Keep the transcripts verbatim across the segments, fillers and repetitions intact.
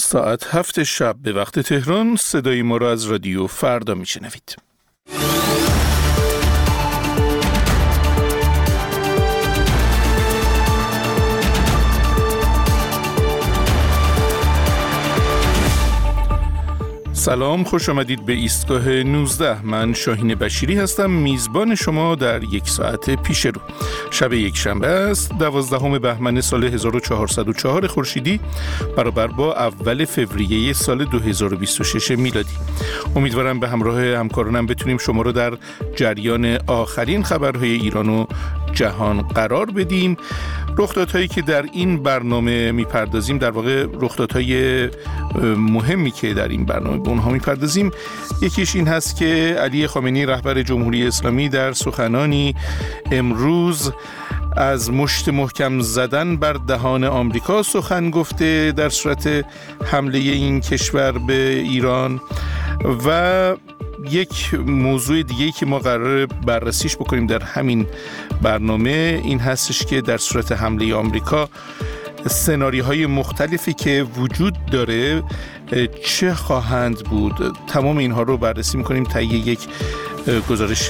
ساعت هفت شب به وقت تهران صدای ما را از رادیو فردا میشنوید. سلام، خوش آمدید به ایستگاه نوزده. من شاهین بشیری هستم، میزبان شما در یک ساعت پیش رو. شب یک شنبه است، دوازدهم بهمن سال هزار و چهارصد و چهار خورشیدی برابر با اول فوریه سال دو هزار و بیست و شش میلادی. امیدوارم به همراه همکارانم بتونیم شما رو در جریان آخرین خبرهای ایران و جهان قرار بدیم. رخدادهایی که در این برنامه میپردازیم، در واقع رخدادهای مهمی که در این برنامه به اونها میپردازیم، یکیش این هست که علی خامنه‌ای رهبر جمهوری اسلامی در سخنانی امروز از مشت محکم زدن بر دهان آمریکا سخن گفته در صورت حمله این کشور به ایران. و یک موضوع دیگه که ما قراره بررسیش بکنیم در همین برنامه این هستش که در صورت حمله آمریکا سناریوهای مختلفی که وجود داره چه خواهند بود. تمام اینها رو بررسی میکنیم طی یک گزارش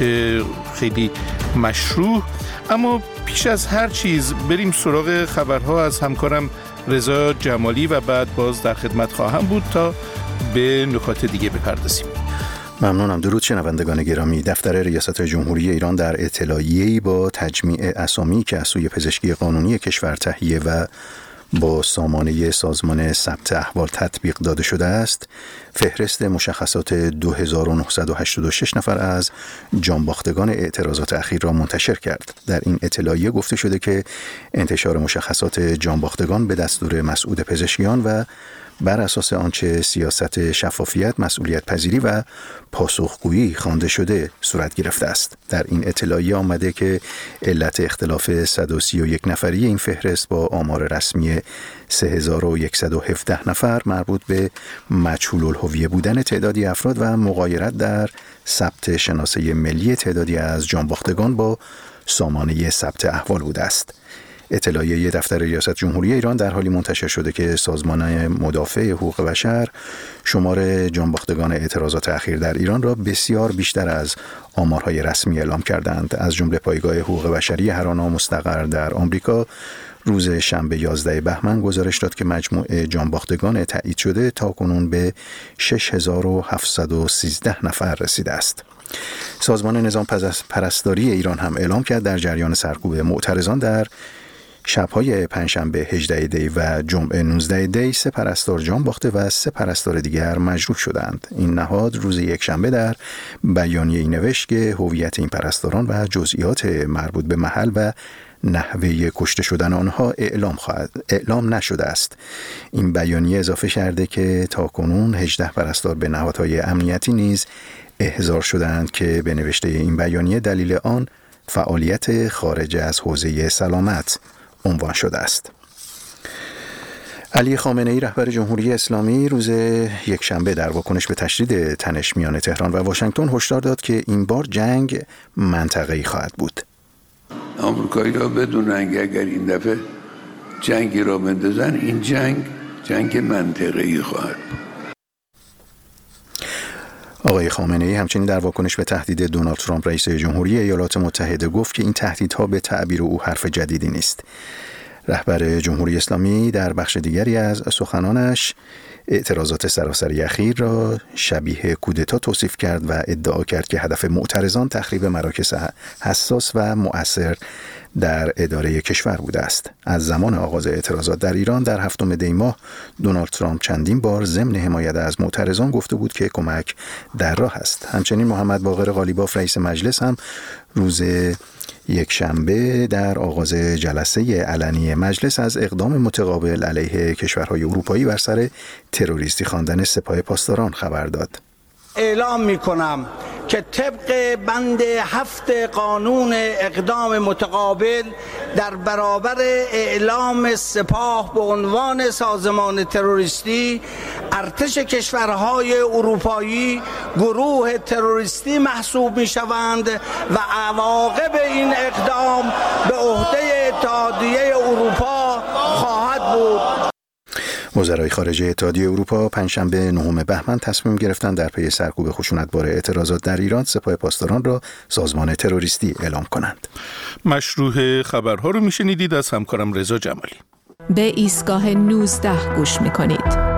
خیلی مشروع. اما پیش از هر چیز بریم سراغ خبرها از همکارم رضا جمالی و بعد باز در خدمت خواهم بود تا به نکات دیگه بپردازیم. ممنونم. درود شنوندگان گرامی. دفتر ریاست جمهوری ایران در اطلاعیه‌ای با تجمیع اسامی که از سوی پزشکی قانونی کشور تهیه و با سامانه سازمان ثبت احوال تطبیق داده شده است، فهرست مشخصات دو هزار و نهصد و هشتاد و شش نفر از جانباختگان اعتراضات اخیر را منتشر کرد. در این اطلاعیه گفته شده که انتشار مشخصات جانباختگان به دستور مسعود پزشکیان و بر اساس آنچه سیاست شفافیت، مسئولیت پذیری و پاسخگویی خوانده شده صورت گرفته است. در این اطلاعیه آمده که علت اختلاف صد و سی و یک نفری این فهرست با آمار رسمی سه هزار و صد و هفده نفر مربوط به مجهول الهویه بودن تعدادی افراد و مغایرت در ثبت شناسه ملی تعدادی از جانباختگان با سامانه ثبت احوال بوده است. اطلاعیه دفتر ریاست جمهوری ایران در حالی منتشر شده که سازمان مدافع حقوق بشر شمار جانباختگان اعتراضات اخیر در ایران را بسیار بیشتر از آمارهای رسمی اعلام کردند. از جمله پایگاه حقوق بشری هرانا مستقر در آمریکا روز شنبه یازده بهمن گزارش داد که مجموع جانباختگان تایید شده تاکنون به شش هزار و هفتصد و سیزده نفر رسیده است. سازمان نظام پرستاری ایران هم اعلام کرد در جریان سرکوب معترضان در شب‌های پنجشنبه هجده دی و جمعه نوزده دی سه پرستار جان باخته و سه پرستار دیگر مجروح شدند. این نهاد روز یکشنبه در بیانیه‌ای نوشت که هویت این پرستاران و جزئیات مربوط به محل و نحوه کشته شدن آنها اعلام خواهد اعلام نشده است. این بیانیه اضافه کرده که تاکنون هجده پرستار به نهادهای امنیتی نیز احضار شدند که به نوشته این بیانیه دلیل آن فعالیت خارج از حوزه سلامت عنوان شده است. علی خامنه‌ای رهبر جمهوری اسلامی روز یکشنبه در واکنش به تشدید تنش میان تهران و واشنگتن هشدار داد که این بار جنگ منطقه‌ای خواهد بود. آمریکایی‌ها بدونن که اگر این دفعه جنگی را بندازن این جنگ جنگ منطقه‌ای خواهد بود. آقای خامنه‌ای همچنین در واکنش به تهدید دونالد ترامپ رئیس جمهوری ایالات متحده گفت که این تهدیدها به تعبیر او حرف جدیدی نیست. رهبر جمهوری اسلامی در بخش دیگری از سخنانش اعتراضات سراسری اخیر را شبیه کودتا توصیف کرد و ادعا کرد که هدف معترضان تخریب مراکز حساس و مؤثر در اداره کشور بوده است. از زمان آغاز اعتراضات در ایران در هفتم دی ماه دونالد ترامپ چندین بار ضمن حمایت از معترضان گفته بود که کمک در راه است. همچنین محمد باقر قالیباف رئیس مجلس هم روز یک شنبه در آغاز جلسه علنی مجلس از اقدام متقابل علیه کشورهای اروپایی بر سر تروریستی خواندن سپاه پاسداران خبر داد. اعلام می کنم که طبق بند هفت قانون اقدام متقابل در برابر اعلام سپاه به عنوان سازمان تروریستی، ارتش کشورهای اروپایی گروه تروریستی محسوب می شوند و عواقب این اقدام به عهده اتحادیه اروپا خواهد بود. وزرای خارجه اتحادیه اروپا پنجشنبه نهم بهمن تصمیم گرفتند در پی سرکوب خشونت‌بار اعتراضات در ایران سپاه پاسداران را سازمان تروریستی اعلام کنند. مشروح خبرها رو میشنیدید از همکارم رضا جمالی. به ایستگاه نوزده گوش میکنید.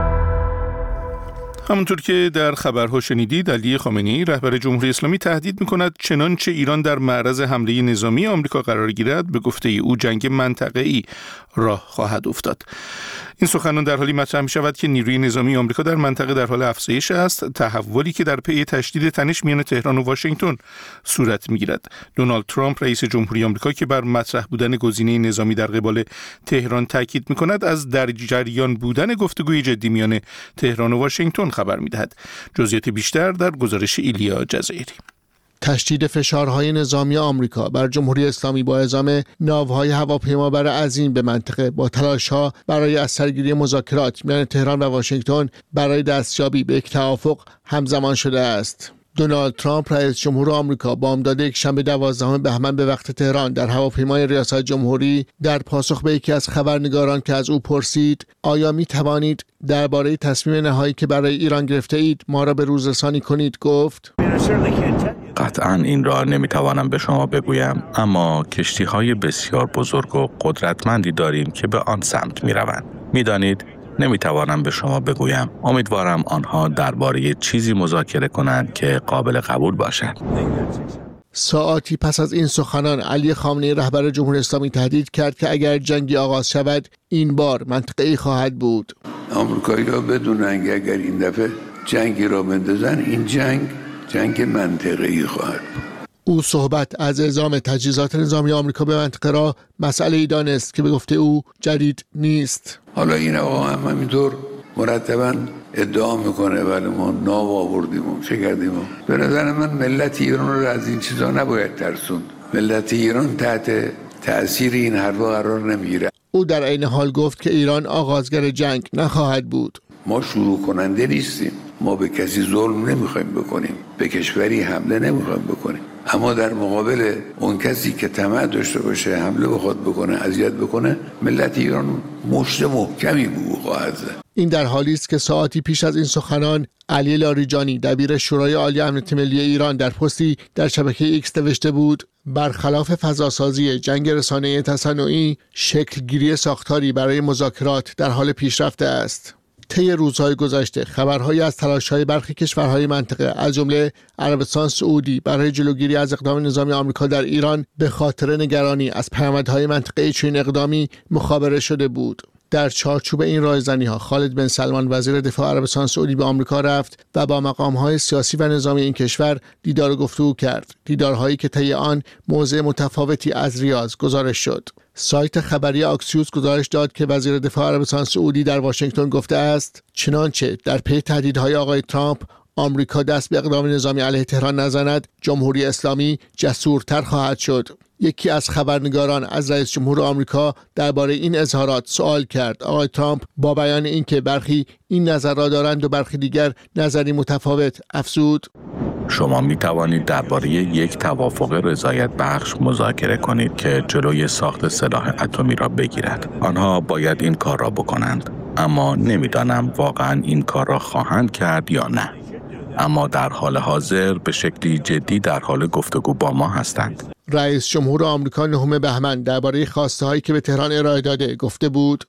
همونطور که در خبرها شنیدید، علی خامنه‌ای رهبر جمهوری اسلامی تهدید می‌کند چنانچه ایران در معرض حمله نظامی آمریکا قرار گیرد، به گفته او جنگ منطقه‌ای راه خواهد افتاد. این سخنان در حالی مطرح می‌شود که نیروی نظامی آمریکا در منطقه در حال افزایش است، تحولی که در پی تشدید تنش میان تهران و واشنگتن صورت می‌گیرد. دونالد ترامپ رئیس جمهوری آمریکا که بر مطرح بودن گزینه نظامی در قبال تهران تاکید می‌کند، از در جریان بودن گفتگوی جدی میان تهران و واشنگتن خبر می‌دهد. جزئیات بیشتر در گزارش ایلیا جزایری. تشدید فشارهای نظامی آمریکا بر جمهوری اسلامی با اعزام ناوهای هواپیمابر عظیم به منطقه با تلاش‌ها برای از سرگیری مذاکرات میان تهران و واشنگتن برای دستیابی به یک توافق همزمان شده است. دونالد ترامپ رئیس جمهور آمریکا بامداد یک شنبه دوازدهم بهمن به وقت تهران در هواپیمای ریاست جمهوری در پاسخ به یکی از خبرنگاران که از او پرسید آیا می توانید درباره تصمیم نهایی که برای ایران گرفته اید ما را به روز رسانی کنید گفت: قطعاً این را نمیتوانم به شما بگویم، اما کشتی‌های بسیار بزرگ و قدرتمندی داریم که به آن سمت می‌روند. می‌دانید نمیتوانم به شما بگویم. امیدوارم آنها درباره چیزی مذاکره کنند که قابل قبول باشد. ساعاتی پس از این سخنان علی خامنه‌ای رهبر جمهوری اسلامی تهدید کرد که اگر جنگی آغاز شود این بار منطقه‌ای خواهد بود. آمریکایی‌ها بدونن که اگر این دفعه جنگی را بندازن این جنگ جنگ منطقه‌ای خواهد بود. او صحبت از اعزام تجهیزات نظامی آمریکا به منطقه را مسئله‌ای دانست که به گفته او جدید نیست. حالا این آقا هم همینطور مرتباً ادعا میکنه ولی ما ناو آوردیم و چه کردیم. به نظر من ملت ایران رو از این چیزا نباید ترسوند. ملت ایران تحت تأثیر این حرفا قرار نمیگیره. او در عین حال گفت که ایران آغازگر جنگ نخواهد بود. ما شروع کننده نیستیم. ما به کسی ظلم نمیخوایم بکنیم، به کشوری حمله نمیخوایم بکنیم، اما در مقابل اون کسی که طمع داشته باشه حمله بخواد بکنه، اذیت بکنه، ملت ایران مشت محکمی به او خواهد زد. این در حالی است که ساعتی پیش از این سخنان علی لاریجانی دبیر شورای عالی امنیت ملی ایران در پستی در شبکه ایکس نوشته بود: برخلاف فضاسازی جنگ رسانه‌ای تصنعی، شکلگیری ساختاری برای مذاکرات در حال پیشرفت است. طی روزهای گذشته خبرهایی از تلاش‌های برخی کشورهای منطقه از جمله عربستان سعودی برای جلوگیری از اقدام نظامی آمریکا در ایران به خاطر نگرانی از پیامدهای منطقه‌ای چنین اقدامی مخابره شده بود. در چارچوب این رایزنی‌ها خالد بن سلمان وزیر دفاع عربستان سعودی به آمریکا رفت و با مقام‌های سیاسی و نظامی این کشور دیدار و گفتگو کرد. دیدارهایی که طی آن موضع متفاوتی از ریاض گزارش شد. سایت خبری آکسیوس گزارش داد که وزیر دفاع عربستان سعودی در واشنگتن گفته است چنانچه در پی تهدیدهای آقای ترامپ آمریکا دست به اقدام نظامی علیه تهران نزند، جمهوری اسلامی جسورتر خواهد شد. یکی از خبرنگاران از رئیس جمهور آمریکا درباره این اظهارات سوال کرد. آقای ترامپ با بیان اینکه برخی این نظر را دارند و برخی دیگر نظری متفاوت افزود: شما می توانید درباره یک توافق رضایت بخش مذاکره کنید که جلوی ساخت سلاح اتمی را بگیرد. آنها باید این کار را بکنند، اما نمیدانم واقعا این کار را خواهند کرد یا نه. اما در حال حاضر به شکلی جدی در حال گفتگو با ما هستند. رئیس جمهور آمریکا نهم بهمن درباره خواسته هایی که به تهران ارائه داده گفته بود: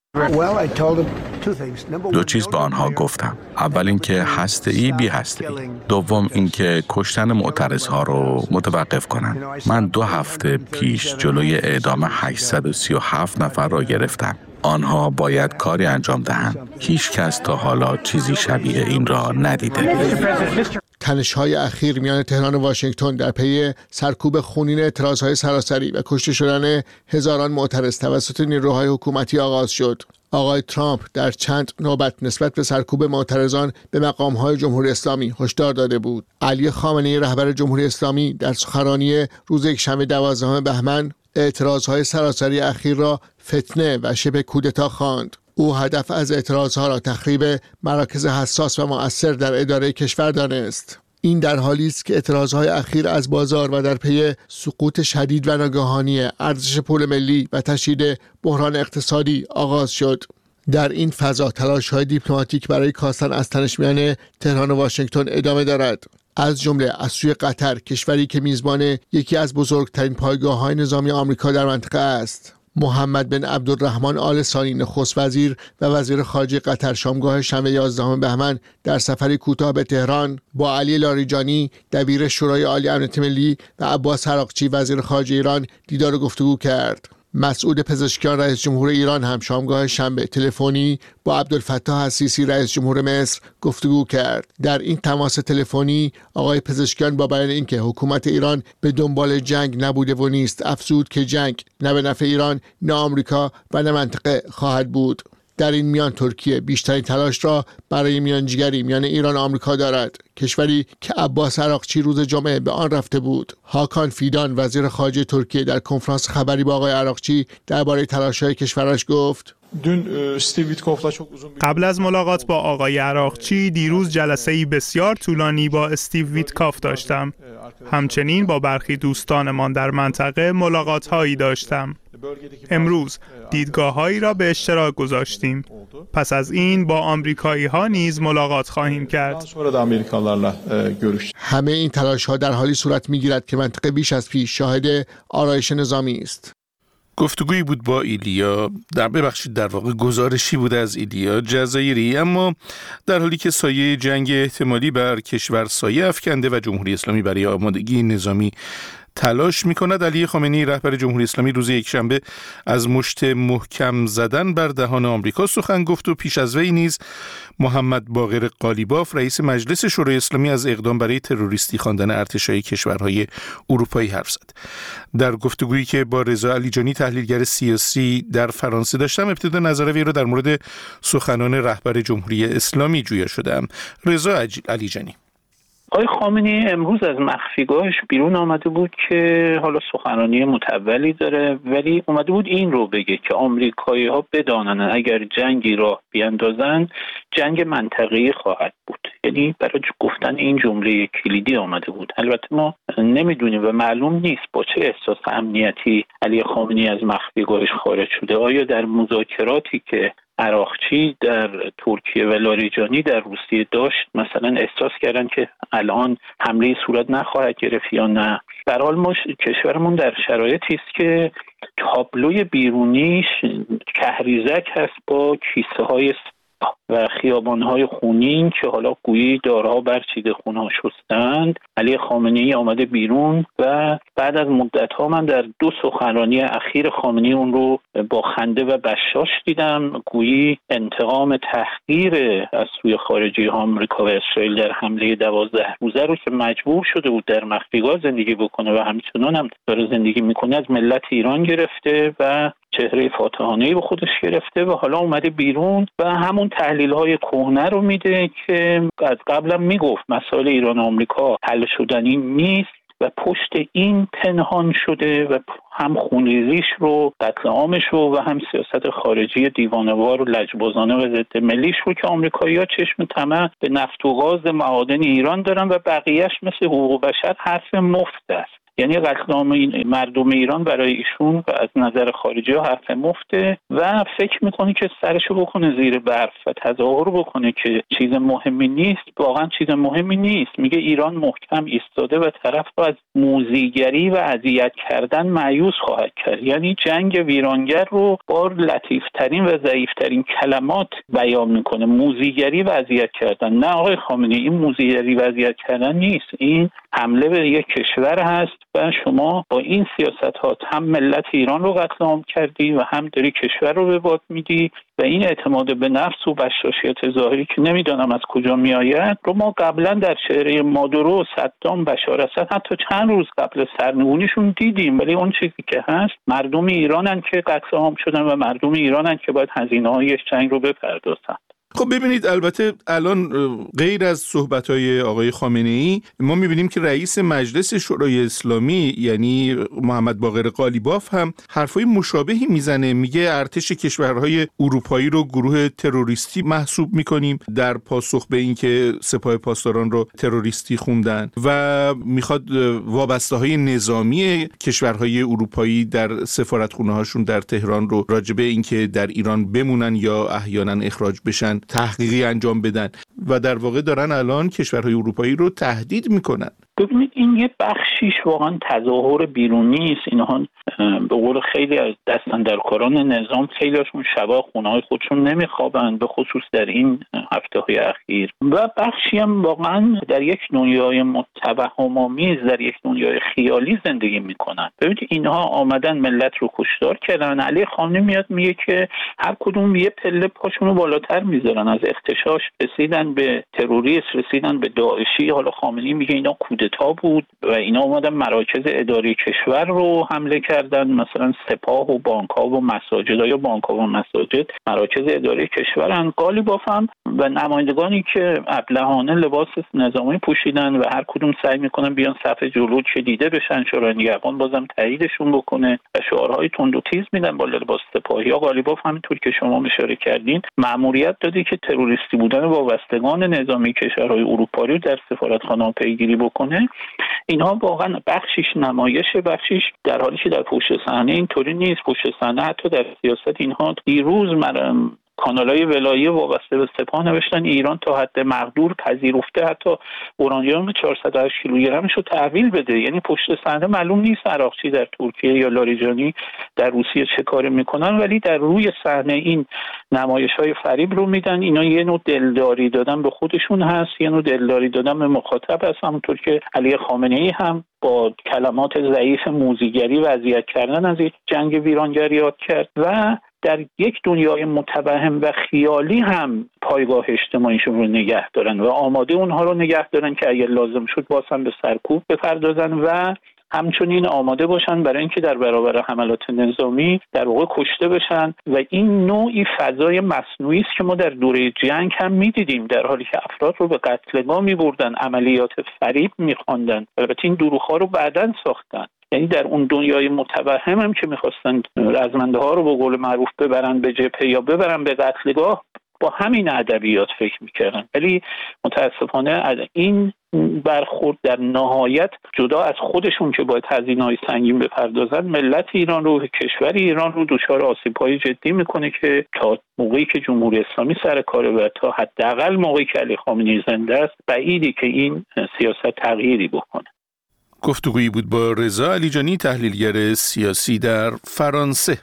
دو چیز به آنها گفتم. اول اینکه هسته‌ای بی هسته‌ای. دوم اینکه کشتن معترضها رو متوقف کنند. من دو هفته پیش جلوی اعدام هشتصد و سی و هفت نفر را گرفتم. آنها باید کاری انجام دهند. هیچ کس تا حالا چیزی شبیه این را ندیده. تنش‌های اخیر میان تهران و واشنگتن در پی سرکوب خونین اعتراضهای سراسری و کشته شدن هزاران معترض توسط نیروهای حکومتی آغاز شد. آقای ترامپ در چند نوبت نسبت به سرکوب معترضان به مقام‌های جمهوری اسلامی هشدار داده بود. علی خامنه‌ای رهبر جمهوری اسلامی در سخنرانی روز یکشنبه دوازدهم بهمن اعتراضهای سراسری اخیر را فتنه و شبه کودتا خواند. او هدف از اعتراضها را تخریب مراکز حساس و مؤثر در اداره کشور دانست. این در حالی است که اعتراضهای اخیر از بازار و در پی سقوط شدید و ناگهانی ارزش پول ملی و تشدید بحران اقتصادی آغاز شد. در این فضا تلاش‌های دیپلماتیک برای کاستن از تنش میان تهران و واشنگتن ادامه دارد. از جمله از سوی قطر، کشوری که میزبان یکی از بزرگترین پایگاه‌های نظامی آمریکا در منطقه است. محمد بن عبدالرحمن آل ثانی نخست وزیر و وزیر خارجه قطر شامگاه شنبه یازدهم بهمن در سفری کوتاه به تهران با علی لاریجانی دبیر شورای عالی امنیت ملی و عباس عراقچی وزیر خارجه ایران دیدار و گفتگو کرد. مسعود پزشکیان رئیس جمهور ایران هم شامگاه شنبه تلفنی با عبدالفتاح السیسی رئیس جمهور مصر گفتگو کرد. در این تماس تلفنی آقای پزشکیان با بیان اینکه حکومت ایران به دنبال جنگ نبوده و نیست افزود که جنگ نه به نفع ایران، نه آمریکا و نه منطقه خواهد بود. در این میان ترکیه بیشترین تلاش را برای میانجیگری میان ایران و آمریکا دارد، کشوری که عباس عراقچی روز جمعه به آن رفته بود. هاکان فیدان وزیر خارجه ترکیه در کنفرانس خبری با آقای عراقچی درباره تلاش‌های کشورش گفت: قبل از ملاقات با آقای عراقچی دیروز جلسه‌ای بسیار طولانی با استیو ویتکاف داشتم. همچنین با برخی دوستانمان در منطقه ملاقات‌هایی داشتم. امروز دیدگاه‌هایی را به اشتراک گذاشتیم. پس از این با آمریکایی‌ها نیز ملاقات خواهیم کرد. همه این تلاش‌ها در حالی صورت می‌گیرد که منطقه بیش از پیش شاهد آرایش نظامی است. گفتگویی بود با ایلیا، در ببخشید در واقع گزارشی بود از ایلیا جزایری، اما در حالی که سایه جنگ احتمالی بر کشور سایه افکنده و جمهوری اسلامی برای آمادگی نظامی تلاش می‌کند، علی خامنه‌ای رهبر جمهوری اسلامی روز یکشنبه از مشت محکم زدن بر دهان آمریکا سخن گفت و پیش از وی نیز محمد باقر قالیباف رئیس مجلس شورای اسلامی از اقدام برای تروریستی خواندن ارتش‌های کشورهای اروپایی حرف زد. در گفتگویی که با رضا علیجانی تحلیلگر سیاسی در فرانسه داشتم، ابتدا نظر وی را در مورد سخنان رهبر جمهوری اسلامی جویا شدم. رضا علیجانی: آقای خامنه‌ای امروز از مخفیگاهش بیرون آمده بود که حالا سخنرانی متولی داره، ولی اومده بود این رو بگه که آمریکایی‌ها بدانن اگر جنگی راه بیاندازن جنگ منطقه‌ای خواهد بود. یعنی برای گفتن این جمله کلیدی آمده بود. البته ما نمیدونیم و معلوم نیست با چه احساس امنیتی علی خامنه‌ای از مخفیگاهش خارج شده. آیا در مذاکراتی که عراقچی در ترکیه و لاریجانی در روسیه داشت مثلا احساس کردن که الان حمله صورت نخواهد گرفت یا نه؟ به هر حال ما کشورمون در شرایطی است که تابلوی بیرونیش کهریزک هست با کیسه های و خیابان‌های خونین که حالا گویی دارها برچیده خونها شستند. علی خامنه‌ای آمده بیرون و بعد از مدت‌ها من در دو سخنرانی اخیر خامنه‌ای اون رو با خنده و بشاش دیدم، گویی انتقام تحقیر از سوی خارجی آمریکا و اسرائیل در حمله دوازده روزه رو که مجبور شده بود در مخفیگاه زندگی بکنه و همچنان هم داره زندگی میکنه از ملت ایران گرفته و چهره فاتحانه‌ای به خودش گرفته و حالا اومده بیرون و همون تحلیل‌های کهنه رو میده که از قبلا میگفت مسائل ایران و آمریکا حل شدنی نیست و پشت این پنهان شده و هم خونریزیش رو، قتل عامش رو و هم سیاست خارجی دیوانه‌وار و لجبازانه و ضد ملیش رو که آمریکایی‌ها چشم طمع به نفت و گاز معادن ایران دارن و بقیه‌اش مثل حقوق بشر حرف مفت است. یعنی قتل عام مردم ایران برای ایشون و از نظر خارجی ها حرف مفته و فکر میکنه که سرشو بکنه زیر برف و تظاهر بکنه که چیز مهمی نیست. واقعا چیز مهمی نیست. میگه ایران محکم ایستاده و طرف رو از موذیگری و اذیت کردن مایوس خواهد کرد. یعنی جنگ ویرانگر رو با لطیفترین و ضعیفترین کلمات بیان میکنه. موذیگری و اذیت کردن. نه آقای خامنه‌ای، این موذیگری و اذیت کردن نیست. این حمله به یک کشور هست و شما با این سیاست ها هم ملت ایران رو قتل عام کردی و هم داری کشور رو به باد میدی و این اعتماد به نفس و بشاشیت ظاهری که نمیدانم از کجا میآید رو ما قبلا در چهره مادورو، صدام، بشار اسد حتی چند روز قبل سرنگونیشون دیدیم. ولی اون چیزی که هست مردم ایرانن که قتل عام شدن و مردم ایرانن که باید هزینه‌های جنگ رو بپردازن. خب ببینید، البته الان غیر از صحبت‌های آقای خامنه‌ای ما می‌بینیم که رئیس مجلس شورای اسلامی یعنی محمد باقر قالیباف هم حرفای مشابهی میزنه. میگه ارتش کشورهای اروپایی رو گروه تروریستی محسوب می‌کنیم در پاسخ به اینکه سپاه پاسداران رو تروریستی خوندن و میخواد وابسته‌های نظامی کشورهای اروپایی در سفارتخونه‌هاشون در تهران رو راجع به اینکه در ایران بمونن یا احیانا اخراج بشن تحقیقی انجام بدن و در واقع دارن الان کشورهای اروپایی رو تهدید میکنن. ببینید این یه بخشیش واقعا تظاهر بیرونی است. اینها به قول خیلی از دستاندرکاران نظام خیلیشون شبا خونه‌های خودشون نمیخوابن، به خصوص در این هفته‌های اخیر، و بخشی هم واقعا در یک دنیای متوهم‌آمیز، در یک دنیای خیالی زندگی میکنن. ببینید اینها آمدن ملت رو کشتار کردن. علی خامنه‌ای میاد میگه که هر کدوم یه پله پاشونو بالاتر میذارن، از اختشاش رسیدن به تروریسم، رسیدن به داعشی. حالا خامنه‌ای میگه اینا کودتا بود و اینا اومدن مراکز اداری کشور رو حمله کردن، مثلا سپاه و بانک‌ها و مساجد یا بانک‌ها و مساجد مراکز اداری کشورن. قالیباف هم و نمایندگانی که ابلهانه لباس نظامی پوشیدن و هر کدوم سعی میکنن بیان صف جلو چه دیده بشن، شورای نگهبان بازم تاییدشون بکنه و شعارهای تند و تیز میدن با لباس سپاهی. یا قالیباف همینطور که شما اشاره کردین مأموریت داده که تروریستی بودن وابستگان نظامی کشورهای اروپایی رو در سفارتخانه‌ها پیگیری بکنه. اینها واقعا بخشیش نمایشه، بخشیش در حالی که در پشت صحنه اینطوری نیست. پشت صحنه حتی در سیاست اینها دیروز مرم کانال‌های ولایی وابسته به سپاه نوشتن ایران تا حد مقدور پذیرفته حتی اورانیوم چهارصد و هشت کیلوگرمش رو تحویل بده. یعنی پشت صحنه معلوم نیست عراقچی در ترکیه یا لاریجانی در روسیه چه کاری میکنن، ولی در روی صحنه این نمایش‌های فریب رو میدن. اینا یه نوع دلداری دادن به خودشون هست، یه نوع دلداری دادن به مخاطب هست، همونطور که علی خامنه‌ای هم با کلمات ضعیف موذیگری و اذیت کردن از یک جنگ ویرانگر یاد کرد و در یک دنیای متوهم و خیالی هم پایگاه اجتماعیشون رو نگه دارن و آماده اونها رو نگه دارن که اگر لازم شد باز هم به سرکوب بپردازن و همچنین آماده باشن برای اینکه در برابر حملات نظامی در واقع کشته بشن. و این نوعی فضای مصنوعی است که ما در دوره جنگ هم می‌دیدیم، در حالی که افراد رو به قتلگاه می‌بردن، عملیات فریب می‌خواندن. البته این دروغ‌ها رو بعداً ساختن. یعنی در اون دنیای متوهم هم که می‌خواستن رزمنده ها رو به قول معروف ببرن به جبهه یا ببرن به قتلگاه، با همین ادبیات فکر می‌کردن. ولی متأسفانه این برخورد در نهایت جدا از خودشون که باید هزینه‌های سنگین بپردازن، ملت ایران رو، کشور ایران رو دچار آسیب‌های جدی میکنه که تا موقعی که جمهوری اسلامی سر کاره و تا حداقل موقعی که علی خامنه‌ای زنده است بعیدی که این سیاست تغییری بکنه. گفتگویی بود با رضا علیجانی، تحلیلگر سیاسی در فرانسه.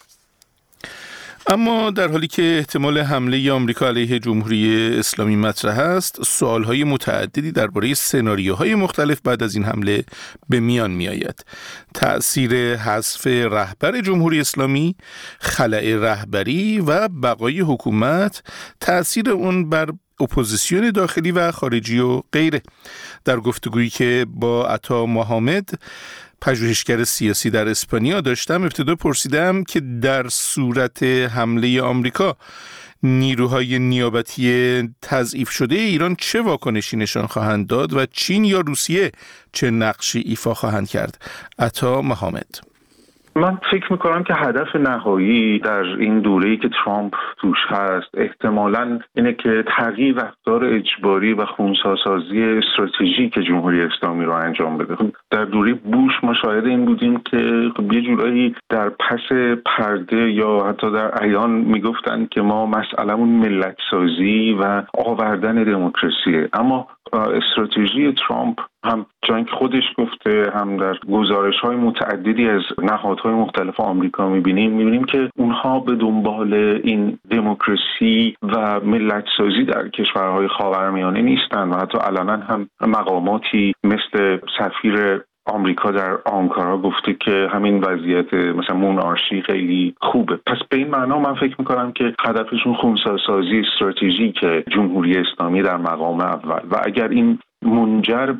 اما در حالی که احتمال حمله آمریکا علیه جمهوری اسلامی مطرح است، سوالهای متعددی درباره سناریوهای مختلف بعد از این حمله به میان می آید. تأثیر حذف رهبر جمهوری اسلامی، خلأ رهبری و بقای حکومت، تأثیر اون بر اپوزیسیون داخلی و خارجی و غیره. در گفتگویی که با عطا محمد، پژوهشگر سیاسی در اسپانیا داشتم، ابتدا پرسیدم که در صورت حمله آمریکا نیروهای نیابتی تضعیف شده ایران چه واکنشی نشان خواهند داد و چین یا روسیه چه نقشی ایفا خواهند کرد. عطا محمد: من فکر میکنم که هدف نهایی در این دوره‌ای که ترامپ توش هست احتمالاً اینه که تغییر رفتار اجباری و خونساسازی استراتژیک جمهوری اسلامی رو انجام بده. در دوره بوش ما شاهد این بودیم که یه جورایی در پس پرده یا حتی در عیان میگفتن که ما مسئله‌مون ملت سازی و آوردن دموکراسیه، اما استراتژی ترامپ هم جنگ خودش گفته، هم در گزارش‌های متعددی از نهادهای مختلف آمریکا می‌بینیم می‌بینیم که اونها به دنبال این دموکراسی و ملت سازی در کشورهای خاورمیانه نیستن و حتی علنا هم مقاماتی مثل سفیر آمریکا در آنکارا گفته که همین وضعیت مثلا مونارشی خیلی خوبه. پس به این معنا من فکر میکنم که هدفشون خنثی‌سازی استراتژیک جمهوری اسلامی در مقام اول و اگر این منجر به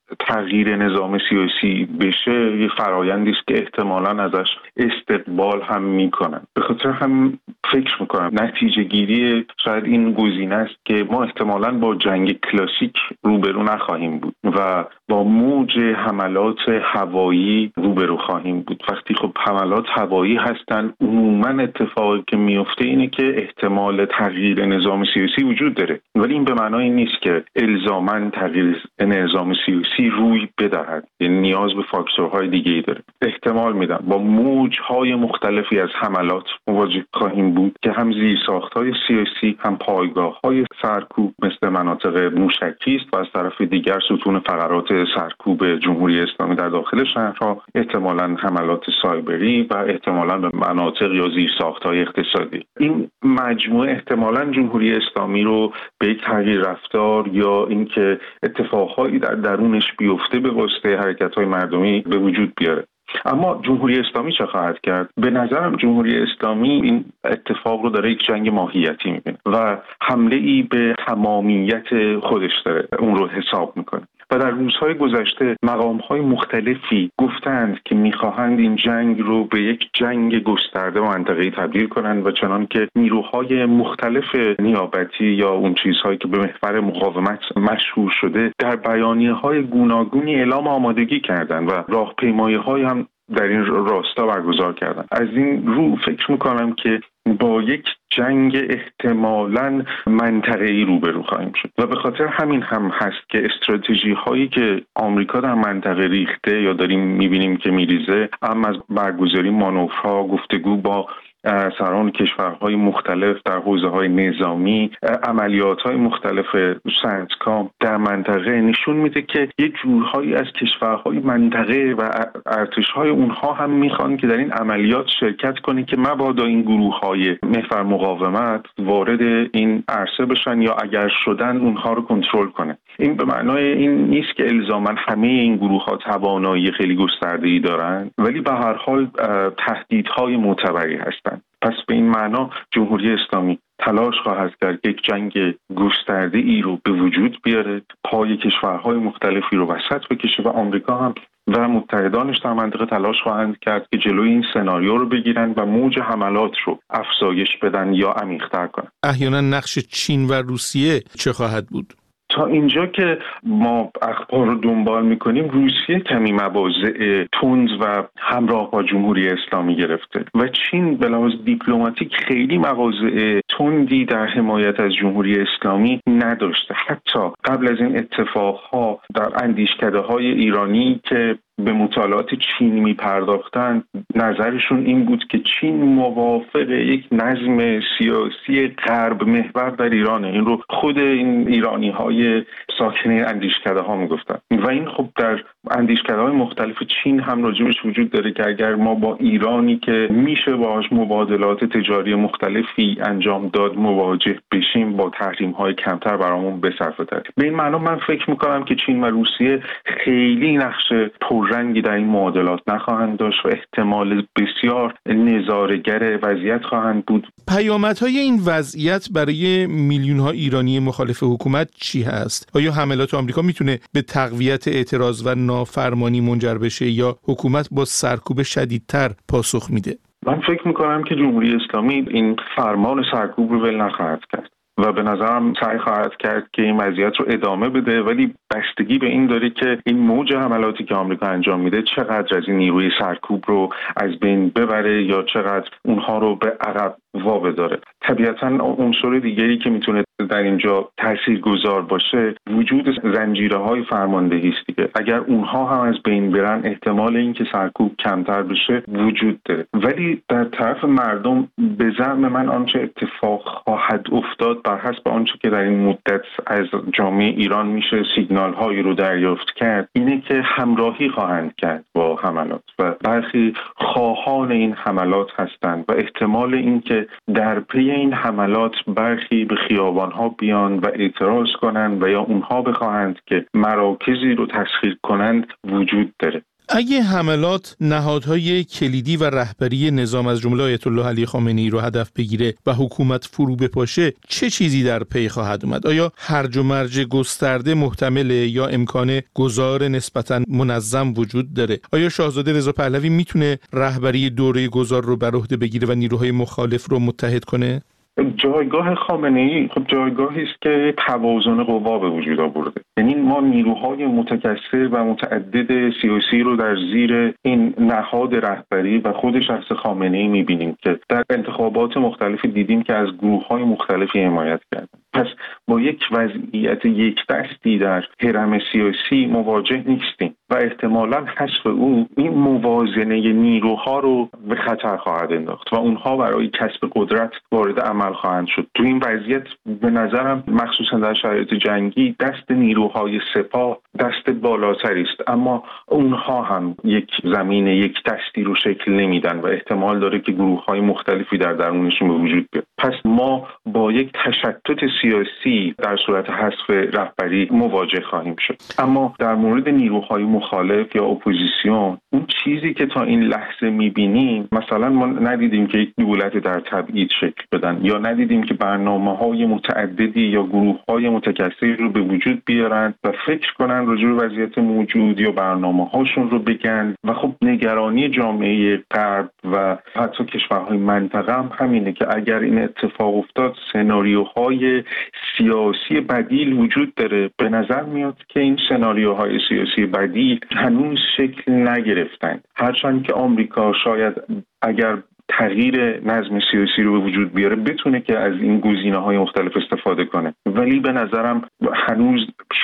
تغییر نظام سیاسی بشه یه فرایندی است که احتمالاً ازش استقبال هم میکنن. به خاطر هم فکر میکنم نتیجه گیری شاید این گزینه است که ما احتمالاً با جنگ کلاسیک روبرو نخواهیم بود و با موج حملات هوایی روبرو خواهیم بود. وقتی خب حملات هوایی هستن عموماً اتفاقی که میفته اینه که احتمال تغییر نظام سیاسی وجود داره، ولی این به معنای نیست که الزاماً تغییر نظام سیاسی روی بدهد، یعنی نیاز به فاکتورهای دیگه‌ای داره. احتمال میدم با موج‌های مختلفی از حملات مواجه خواهیم بود که هم زیرساخت‌های سیاسی هم پایگاه‌های سرکوب مثل مناطق موشکی است و از طرف دیگر ستون فقرات سرکوب جمهوری اسلامی در داخل شهرها، احتمالاً حملات سایبری و احتمالاً به مناطق یا زیرساخت‌های اقتصادی. این مجموعه احتمالاً جمهوری اسلامی رو به یک تغییر رفتار یا اینکه اتفاقهایی در درونش بیفته به واسطه حرکت‌های مردمی به وجود بیاره. اما جمهوری اسلامی چه خواهد کرد؟ به نظرم جمهوری اسلامی این اتفاق رو داره یک جنگ ماهیتی می‌بینه و حمله ای به تمامیت خودش داره اون رو حساب میکنه. و در روزهای گذشته مقام‌های مختلفی گفتند که می‌خواهند این جنگ رو به یک جنگ گسترده منطقه‌ای تبدیل کنند و چنان که نیروهای مختلف نیابتی یا اون چیزهایی که به محور مقاومت مشهور شده در بیانیه‌های گوناگونی اعلام آمادگی کردند و راهپیمایی‌های هم در این راستا برگزار کردن. از این رو فکر میکنم که با یک جنگ احتمالاً منطقه‌ای روبرو خواهیم شد و به خاطر همین هم هست که استراتژی هایی که آمریکا در منطقه ریخته یا داریم میبینیم که میریزه، هم از برگزاری مانورها، گفتگو با سران کشورهای مختلف در حوزه‌های نظامی، عملیات‌های مختلف سنتکام در منطقه نشون میده که یک جورهایی از کشورهای منطقه و ارتش‌های اونها هم میخوان که در این عملیات شرکت کنه که مبادا این گروه‌های محور مقاومت وارد این عرصه بشن یا اگر شدن اونها رو کنترل کنه. این به معنای این نیست که الزاماً همه این گروه‌ها توانایی خیلی گسترده‌ای دارن، ولی به هر حال تهدیدهای معتبری هستن. پس به این معنا جمهوری اسلامی تلاش خواهد کرد یک جنگ گسترده ای رو به وجود بیاره، پای کشورهای مختلفی رو وسط بکشه و آمریکا هم و متحدانش در منطقه تلاش خواهند کرد که جلوی این سناریو رو بگیرن و موج حملات رو افزایش بدن یا عمیق‌تر کنن. احیانا نقش چین و روسیه چه خواهد بود؟ تا اینجا که ما اخبار رو دنبال میکنیم روسیه کمی مواضع تند و همراه با جمهوری اسلامی گرفته و چین به لحاظ دیپلماتیک خیلی مواضع تندی در حمایت از جمهوری اسلامی نداشته. حتی قبل از این اتفاقها در اندیشکده‌های ایرانی که به مطالعات چینی می پرداختن نظرشون این بود که چین موافق یک نظم سیاسی غرب محور در ایرانه. این رو خود این ایرانی های ساکنه اندیشکده ها می گفتن و این خب در اندیشکده های مختلف چین هم راجبش وجود داره که اگر ما با ایرانی که میشه باهاش مبادلات تجاری مختلفی انجام داد مواجه بشیم با تحریم های کمتر برامون بصرفه تر. به این معنا من فکر میکنم که چین و روسیه خیلی نقش رنگی در این معادلات نخواهند داشت و احتمال بسیار نظاره‌گر وضعیت خواهند بود. پیامدهای این وضعیت برای میلیون‌ها ایرانی مخالف حکومت چی هست؟ آیا حملات آمریکا میتونه به تقویت اعتراض و نافرمانی منجر بشه یا حکومت با سرکوب شدیدتر پاسخ میده؟ من فکر میکنم که جمهوری اسلامی این فرمان سرکوب رو ول نخواهد کرد و به نظرم سعی خواهد کرد که این وضعیت رو ادامه بده، ولی بستگی به این داره که این موج حملاتی که آمریکا انجام میده چقدر از این نیروی سرکوب رو از بین ببره یا چقدر اونها رو به عقب واو داره. طبیعتاً عنصر دیگری که میتونه در اینجا تاثیرگذار باشه وجود زنجیره‌های فرماندهی است دیگه. اگر اونها هم از بین برن احتمال اینکه سرکوب کمتر بشه وجود داره، ولی در طرف مردم به زعم من آنچه اتفاق خواهد افتاد بر حسب آنچه که در این مدت از جامعه ایران میشه سیگنال هایی رو دریافت کرد اینه که همراهی خواهند کرد با حملات و برخی خواهان این حملات هستند و احتمال اینکه در پی این حملات برخی به خیابان ها بیان و اعتراض کنند و یا اونها بخواهند که مراکزی رو تسخیر کنند وجود داره. اگه حملات نهادهای کلیدی و رهبری نظام از جمله آیت الله علی خامنه‌ای رو هدف بگیره و حکومت فرو بپاشه، چه چیزی در پی خواهد اومد؟ آیا هرج و مرج گسترده محتمله یا امکان گذار نسبتاً منظم وجود داره؟ آیا شاهزاده رضا پهلوی میتونه رهبری دوره گذار رو بر عهده بگیره و نیروهای مخالف رو متحد کنه؟ جایگاه خامنه‌ای خب جایگاهی است که توازن قوا به وجود آورده. یعنی ما نیروهای متکثر و متعدد سیاسی رو در زیر این نهاد رهبری و خود شخص خامنه‌ای می‌بینیم که در انتخابات مختلف دیدیم که از گروه‌های مختلفی حمایت کردن. پس با یک وضعیت یک دستی در هرم سیاسی مواجه نیستیم و احتمالاً حذف او این موازنه نیروها رو به خطر خواهد انداخت و اونها برای کسب قدرت وارد عمل خواهند شد. تو این وضعیت به نظرم مخصوصا در شرایط جنگی دست نیروهای سپاه دست بالاتری است، اما اونها هم یک زمین یک دستی رو شکل نمیدن و احتمال داره که گروه‌های مختلفی در درونشون به وجود بیاد. پس ما با یک تشتت سیاسی در صورت حذف رهبری مواجه خواهیم شد. اما در مورد نیروهای مخالف یا اپوزیسیون، اون چیزی که تا این لحظه می‌بینیم، مثلا ما ندیدیم که یک دولت در تبعید شکل بدن یا ندیدیم که برنامه‌های متعددی یا گروه‌های متکثری رو به وجود بیارن و فکر کنن راجع به وضعیت موجود یا برنامه‌هاشون رو بگن. و خب نگرانی جامعه غرب و حتی کشورهای منطقه هم همینه که اگر این اتفاق افتاد سناریوهای سیاسی بدیل وجود داره. به نظر میاد که این سناریوهای سیاسی بدیل هنوز شکل نگرفتن، هرچند که آمریکا شاید اگر تغییر نظم سیاسی رو به وجود بیاره بتونه که از این گزینه‌های مختلف استفاده کنه، ولی به نظرم هنوز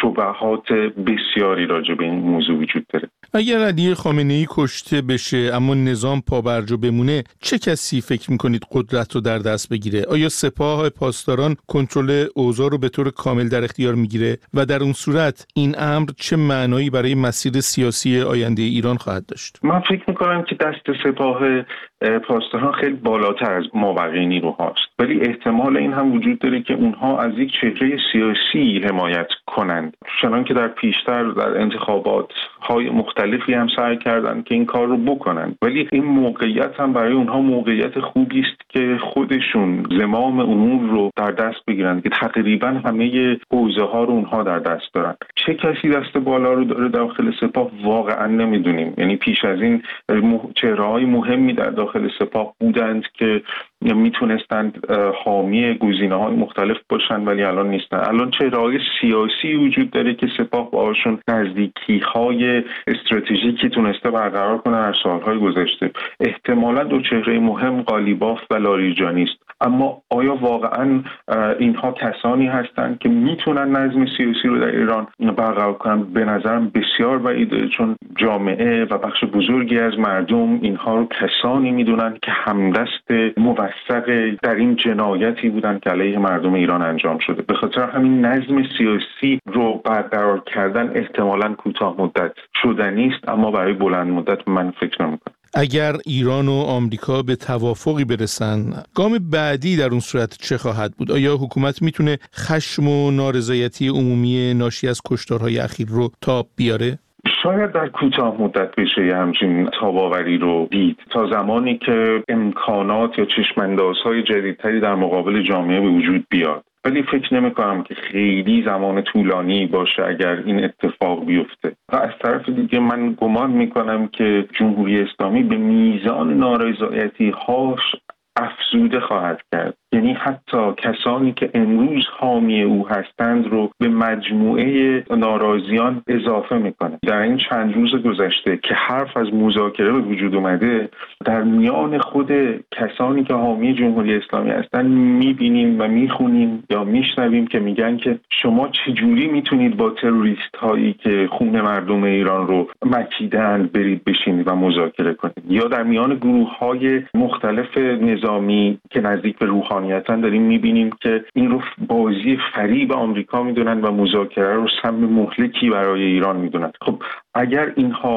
شبهات بسیاری راجع به این موضوع وجود داره. اگر علی خامنه‌ای کشته بشه اما نظام پابرجا بمونه، چه کسی فکر می‌کنید قدرت رو در دست بگیره؟ آیا سپاه پاسداران کنترل اوضاع رو به طور کامل در اختیار میگیره و در اون صورت این امر چه معنایی برای مسیر سیاسی آینده ایران خواهد داشت؟ من فکر می‌کنم که دست سپاه پاسداران خیلی بالاتر از مابقی نیروهاست، ولی احتمال این هم وجود داره که اونها از یک چهره سیاسی حمایت کنند، چنان که در پیشتر در انتخابات های مختلفی هم سعی کردند که این کار رو بکنند. ولی این موقعیت هم برای اونها موقعیت خوبی است که خودشون زمام امور رو در دست بگیرند که تقریبا همه حوزه ها رو اونها در دست دارن. چه کسی دست بالا رو داره داخل سپاه واقعا نمیدونیم. یعنی پیش از این چهره‌های مهمی در داخل سپاه بودند که میتونستند حامی گزینه‌های مختلف باشند ولی الان نیستن. الان چهره‌های سیاسی وجود داره که سپاه باهاشون نزدیکی‌های استراتژیکی تونسته برقرار کنه در سال‌های گذشته. احتمالاً دو چهره مهم قالیباف و لاریجانی است، اما آیا واقعاً اینها کسانی هستند که میتونن نظم سیاسی رو در ایران برقرار کنن؟ به نظرم بسیار بعیده، چون جامعه و بخش بزرگی از مردم اینها رو کسانی میدونن که همدست موثق در این جنایتی بودن که علیه مردم ایران انجام شده. به خاطر همین نظم سیاسی رو برقرار کردن احتمالاً کوتاه مدت شدنی است، اما برای بلند مدت من فکر نمی‌کنم. اگر ایران و آمریکا به توافقی برسن، گام بعدی در اون صورت چه خواهد بود؟ آیا حکومت میتونه خشم و نارضایتی عمومی ناشی از کشتارهای اخیر رو تاب بیاره؟ شاید در کوتاه مدت بشه همچین تاباوری رو دید، تا زمانی که امکانات یا چشم‌اندازهای جدیدتری در مقابل جامعه به وجود بیاد. ولی فکر نمی کنم که خیلی زمان طولانی باشه اگر این اتفاق بیفته. و از طرف دیگه من گمان می کنم که جمهوری اسلامی به میزان نارضایتی هاش افزوده خواهد کرد. یعنی حتی کسانی که امروز حامی او هستند رو به مجموعه ناراضیان اضافه میکنه. در این چند روز گذشته که حرف از مذاکره به وجود اومده، در میان خود کسانی که حامی جمهوری اسلامی هستند میبینیم و میخونیم یا میشنویم که میگن که شما چجوری میتونید با تروریست هایی که خون مردم ایران رو مکیدند برید بشینید و مذاکره کنید. یا در میان گروه های مختلف نظامی که نزدیک به روحانی داریم میبینیم که این رو بازی فریب آمریکا میدونن و مذاکره رو سم مهلکی برای ایران میدونن. خب اگر اینها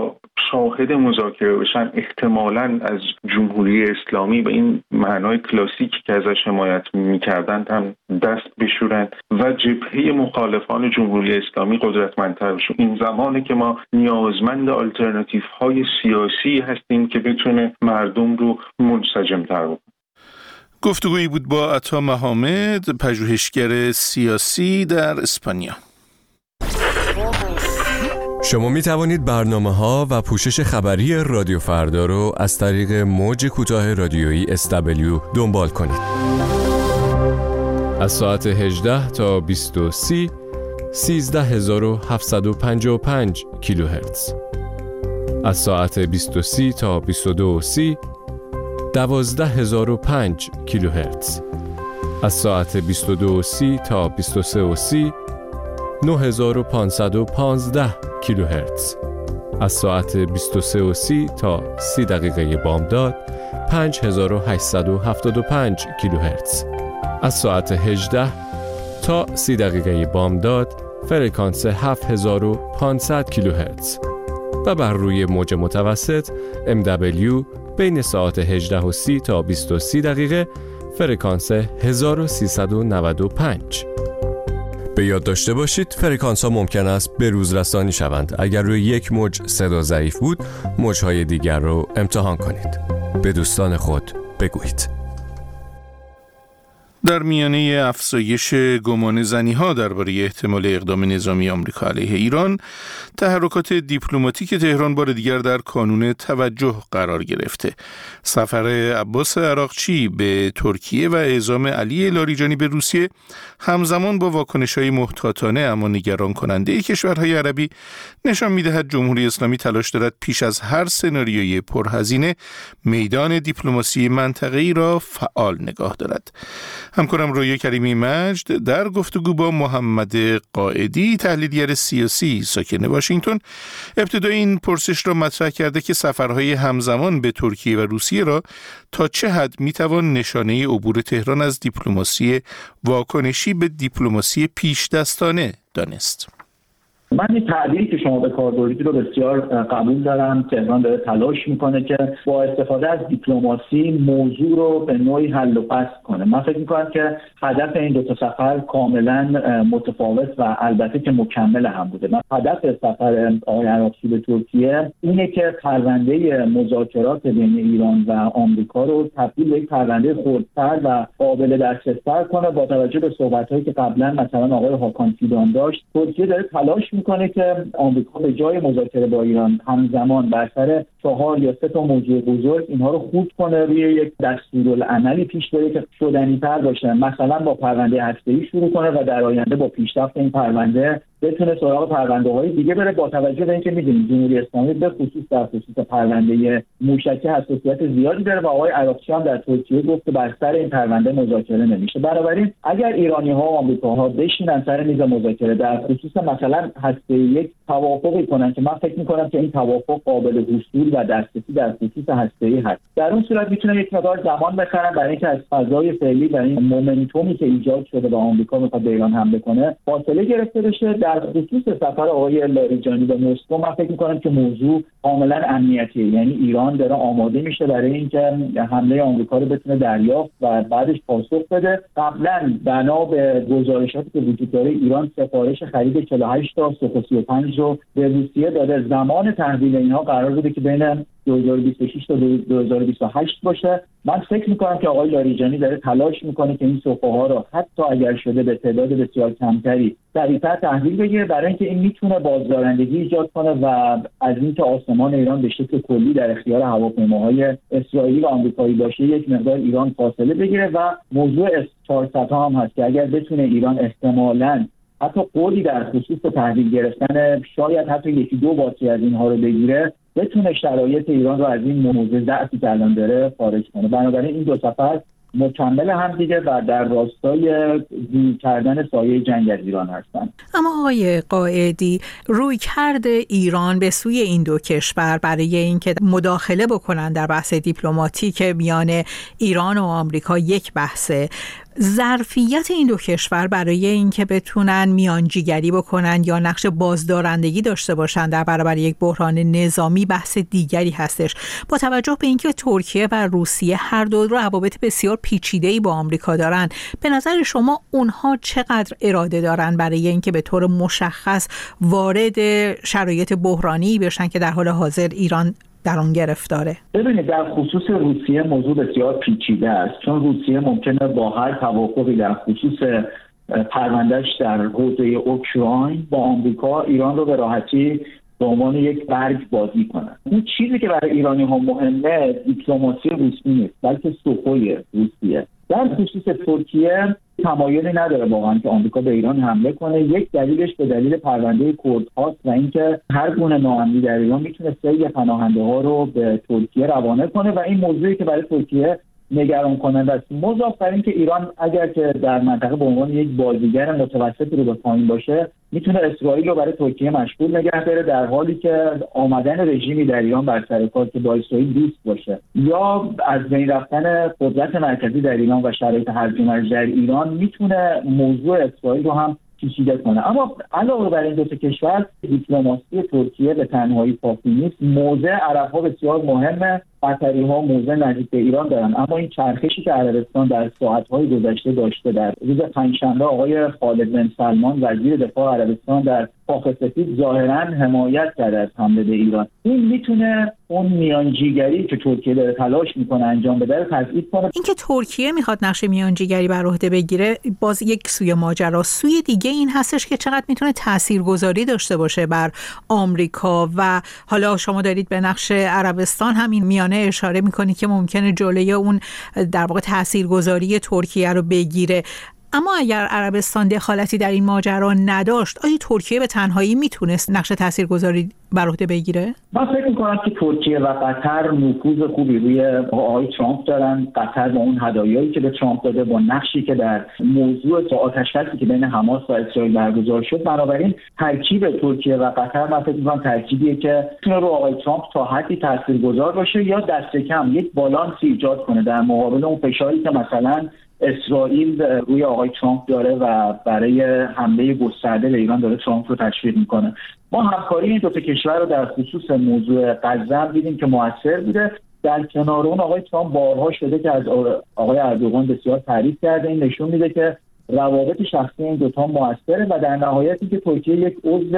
شاهد مذاکره بشن احتمالاً از جمهوری اسلامی به این معنای کلاسیکی که ازش حمایت می‌کردند هم دست بشورن و جبهه مخالفان جمهوری اسلامی قدرتمندتر بشه. این زمانه که ما نیازمند آلترناتیوهای سیاسی هستیم که بتونه مردم رو منسجم‌تر بکنه. گفتگویی بود با عطا محمد، پژوهشگر سیاسی در اسپانیا. شما می توانید برنامه‌ها و پوشش خبری رادیو فردا رو از طریق موج کوتاه رادیویی اس دبلیو دنبال کنید. از ساعت هجده تا بیست و سه سیزده هزار و هفتصد و پنجاه و پنج کیلوهرتز. از ساعت بیست و سه تا بیست و دو سی دوازده هزار و پنج کیلوهرتز. از ساعت بیست و دو سی تا بیست و سه سی نه هزار و پانصد و پانزده کیلوهرتز. از ساعت بیست و سه سی تا سی دقیقه بامداد پنج هزار و هشتصد و هفتاد و پنج کیلوهرتز. از ساعت هجده تا سی دقیقه بامداد فرکانس هفت هزار و پانصد کیلوهرتز و بر روی موج متوسط ام دبلیو بین ساعت هجده و سی تا بیست و سه دقیقه فرکانس هزار و سیصد و نود و پنج. به یاد داشته باشید فرکانس ها ممکن است به روز رسانی شوند. اگر روی یک موج صدا ضعیف بود، موجهای دیگر رو امتحان کنید. به دوستان خود بگویید. در میانه افزایش گمان زنی‌ها درباره احتمال اقدام نظامی آمریکا علیه ایران، تحرکات دیپلماتیک تهران بار دیگر در کانون توجه قرار گرفته. سفر عباس عراقچی به ترکیه و اعزام علی لاریجانی به روسیه همزمان با واکنش‌های محتاطانه اما نگران کننده کشورهای عربی نشان می‌دهد جمهوری اسلامی تلاش دارد پیش از هر سناریوی پرهزینه میدان دیپلماسی منطقه‌ای را فعال نگاه دارد. همکارم رویا کریمی مجد در گفتگو با محمد قائدی، تحلیلگر سیاسی ساکن واشنگتن، ابتدای این پرسش را مطرح کرده که سفرهای همزمان به ترکیه و روسیه را تا چه حد میتوان نشانه عبور تهران از دیپلماسی واکنشی به دیپلماسی پیش دستانه دانست. من این تعبیری که شما به کار بردید رو بسیار قبول دارم. تهران داره تلاش میکنه که با استفاده از دیپلماسی موضوع رو به نوعی حل و فصل کنه. من فکر میکنم که هدف این دو تا سفر کاملا متفاوت و البته که مکمل هم بوده. من هدف سفر آقای عراقچی به ترکیه اینه که پرونده مذاکرات بین ایران و آمریکا رو تبدیل به یک پرونده خردتر و قابل دسترس‌تر کنه. با توجه به صحبت‌هایی که قبلا مثلا آقای هاکان فیدان داشت، ترکیه داره تلاش میکنه که آمریکا به جای مذاکره با ایران همزمان بر سر چهار یا سه تا موضوع بزرگ اینها رو خود کنه، روی یک دستورالعملی پیش بره که شدنی‌تر باشه. مثلا با پرونده هسته‌ای شروع کنه و در آینده با پیشرفت این پرونده بتونه سراغ پرونده‌های دیگه بره. با توجه به اینکه می‌دونیم جمهوری اسلامی به خصوص در خصوص پرونده موشکی حساسیت زیادی داره و آقای عراقچی هم در ترکیه گفت که بر سر این پرونده مذاکره نمیشه. بنابراین اگر ایرانی‌ها و آمریکاها بشینن سر میز مذاکره در خصوص مثلا هسته یک توافقی کنن که من فکر می‌کنم که این توافق قابل حصول و دسترسی در خصوص هسته‌ای هست، در اون صورت میتونه یک مقدار زمان بخرن برای اینکه از فضای فعلی و این مومنتومی که ایجاد شده و آمریکا می‌خواد به ایران حمله کنه فاصله گرفته بشه. در خصوص سفر آقای لاریجانی به مسکو من فکر می‌کنم که موضوع کاملا امنیتیه، یعنی ایران داره آماده میشه برای اینکه حمله آمریکا رو بتونه دریافت و بعدش پاسخ بده. قبلا بنا به گزارشاتی که وجود داره ایران سفارش خرید چهل و هشت تا سی و پنج رو به روسیه داده. زمان تحویل اینها قرار بوده که بین دو هزار و بیست و شش تا دو هزار و بیست و هشت باشه. من فکر میکنم که آقای لاریجانی داره تلاش میکنه که این سفره ها رو حتی اگر شده به تعداد بسیار کمتری سریعتر تحویل بگیره، برای اینکه این میتونه بازدارندگی ایجاد کنه و از اینکه آسمان ایران به شکل کلی در اختیار هواپیماهای اسرائیلی و آمریکایی باشه یک مقدار ایران فاصله بگیره. و موضوع اس چهارصد هم هست که اگر بتونه ایران احتمالاً حتی قولی در خصوص تحویل گرفتن شاید حتی یکی دو باتری از اینها رو بگیره، بتونه شرایط ایران رو از این موضوع ضعفی که الان داره خارج کنه. بنابراین این دو سفر مکمل هم دیگه و در راستای دور کردن سایه جنگ از ایران هستن. اما آقای قائدی، رویکرد ایران به سوی این دو کشور برای اینکه مداخله بکنن در بحث دیپلماتیک میان ایران و آمریکا یک بحثه. ظرفیت این دو کشور برای اینکه بتونن میانجیگری بکنن یا نقش بازدارندگی داشته باشن در برابر یک بحران نظامی بحث دیگری هستش. با توجه به اینکه ترکیه و روسیه هر دو روابط بسیار پیچیده‌ای با آمریکا دارن، به نظر شما اونها چقدر اراده دارن برای اینکه به طور مشخص وارد شرایط بحرانی بشن که در حال حاضر ایران در اون گرفتاره؟ ببینید، در خصوص روسیه موضوع بسیار پیچیده است، چون روسیه ممکنه با هر توافقی در خصوص پروندهش در حوزه اوکراین با آمریکا ایران رو به راحتی به عنوان یک برگ بازی کنه. اون چیزی که برای ایرانی ها مهمه دیپلماسی روسی نیست، بلکه سوخوی روسیه. در خصوص ترکیه تمایلی نداره واقعا که آمریکا به ایران حمله کنه. یک دلیلش به دلیل پرونده کرد هاست و اینکه هر گونه ناامنی در ایران میتونه سری پناهنده ها رو به ترکیه روانه کنه و این موضوعی که برای ترکیه نگران کننده است. مضاف بر اینکه ایران اگر که در منطقه به عنوان یک بازیگر متوسط رو به پایین باشه، میتونه اسرائیل رو برای ترکیه مشغول نگه داره، در حالی که آمدن رژیمی در ایران بر سر کار که با اسرائیل دوست باشه یا از بین رفتن قدرت مرکزی در ایران و شرایط هرج و مرج در ایران میتونه موضوع اسرائیل رو هم پیچیده کنه. اما علاوه بر این دو تا کشور، دیپلماسی ترکیه به تنهایی کافی نیست. موضع عرب‌ها بسیار مهمه. قطری‌ها موضع نزدیک به ایران دارن، اما این چرخشی که عربستان در ساعت‌های گذشته داشته، در روز پنجشنبه آقای خالد بن سلمان وزیر دفاع عربستان در کاخ سفید ظاهراً حمایت کرده از حمله به ایران. این میتونه اون میانجیگری که ترکیه داره تلاش میکنه انجام بده رو تضعیف کنه. اینکه ترکیه میخواد نقش میانجیگری بر عهده بگیره باز یک سوی ماجرا. سوی دیگه این هستش که چقدر میتونه تاثیرگذاری داشته باشه بر آمریکا و حالا شما دارید به نقش عربستان همین میانه اشاره میکنید که ممکنه جلوی اون در واقع تاثیرگذاری ترکیه رو بگیره. اما اگر عربستان دخالتی در این ماجرا نداشت، آیا ترکیه به تنهایی میتونست نقش تاثیرگذاری بر عهده بگیره؟ من فکر می‌کنم که ترکیه و قطر نفوذ خوبی روی آقای ترامپ دارن. قطر با اون هدایایی که به ترامپ داده، با نقشی که در موضوع آتش‌بسی که بین حماس و اسرائیل برگزار شد، بنابراین ترکیب ترکیه و قطر من فکر می‌کنم ترکیبیه که میتونه رو آقای ترامپ تا حدی تاثیرگذار باشه یا دست کم یک بالانسی ایجاد کنه در مقابل اون فشاری که مثلا اسرائیل روی آقای ترامپ داره و برای حمله گسترده به ایران داره ترامپ رو تشویق میکنه. ما همکاری این دو تا کشور رو در خصوص موضوع غزه دیدیم که موثر بوده. در کنار اون آقای ترامپ بارها شده که از آقای اردوغان بسیار تعریف کرده. این نشون میده که روابط شخصی این دو تا موثره و در نهایت اینکه ترکیه یک عضو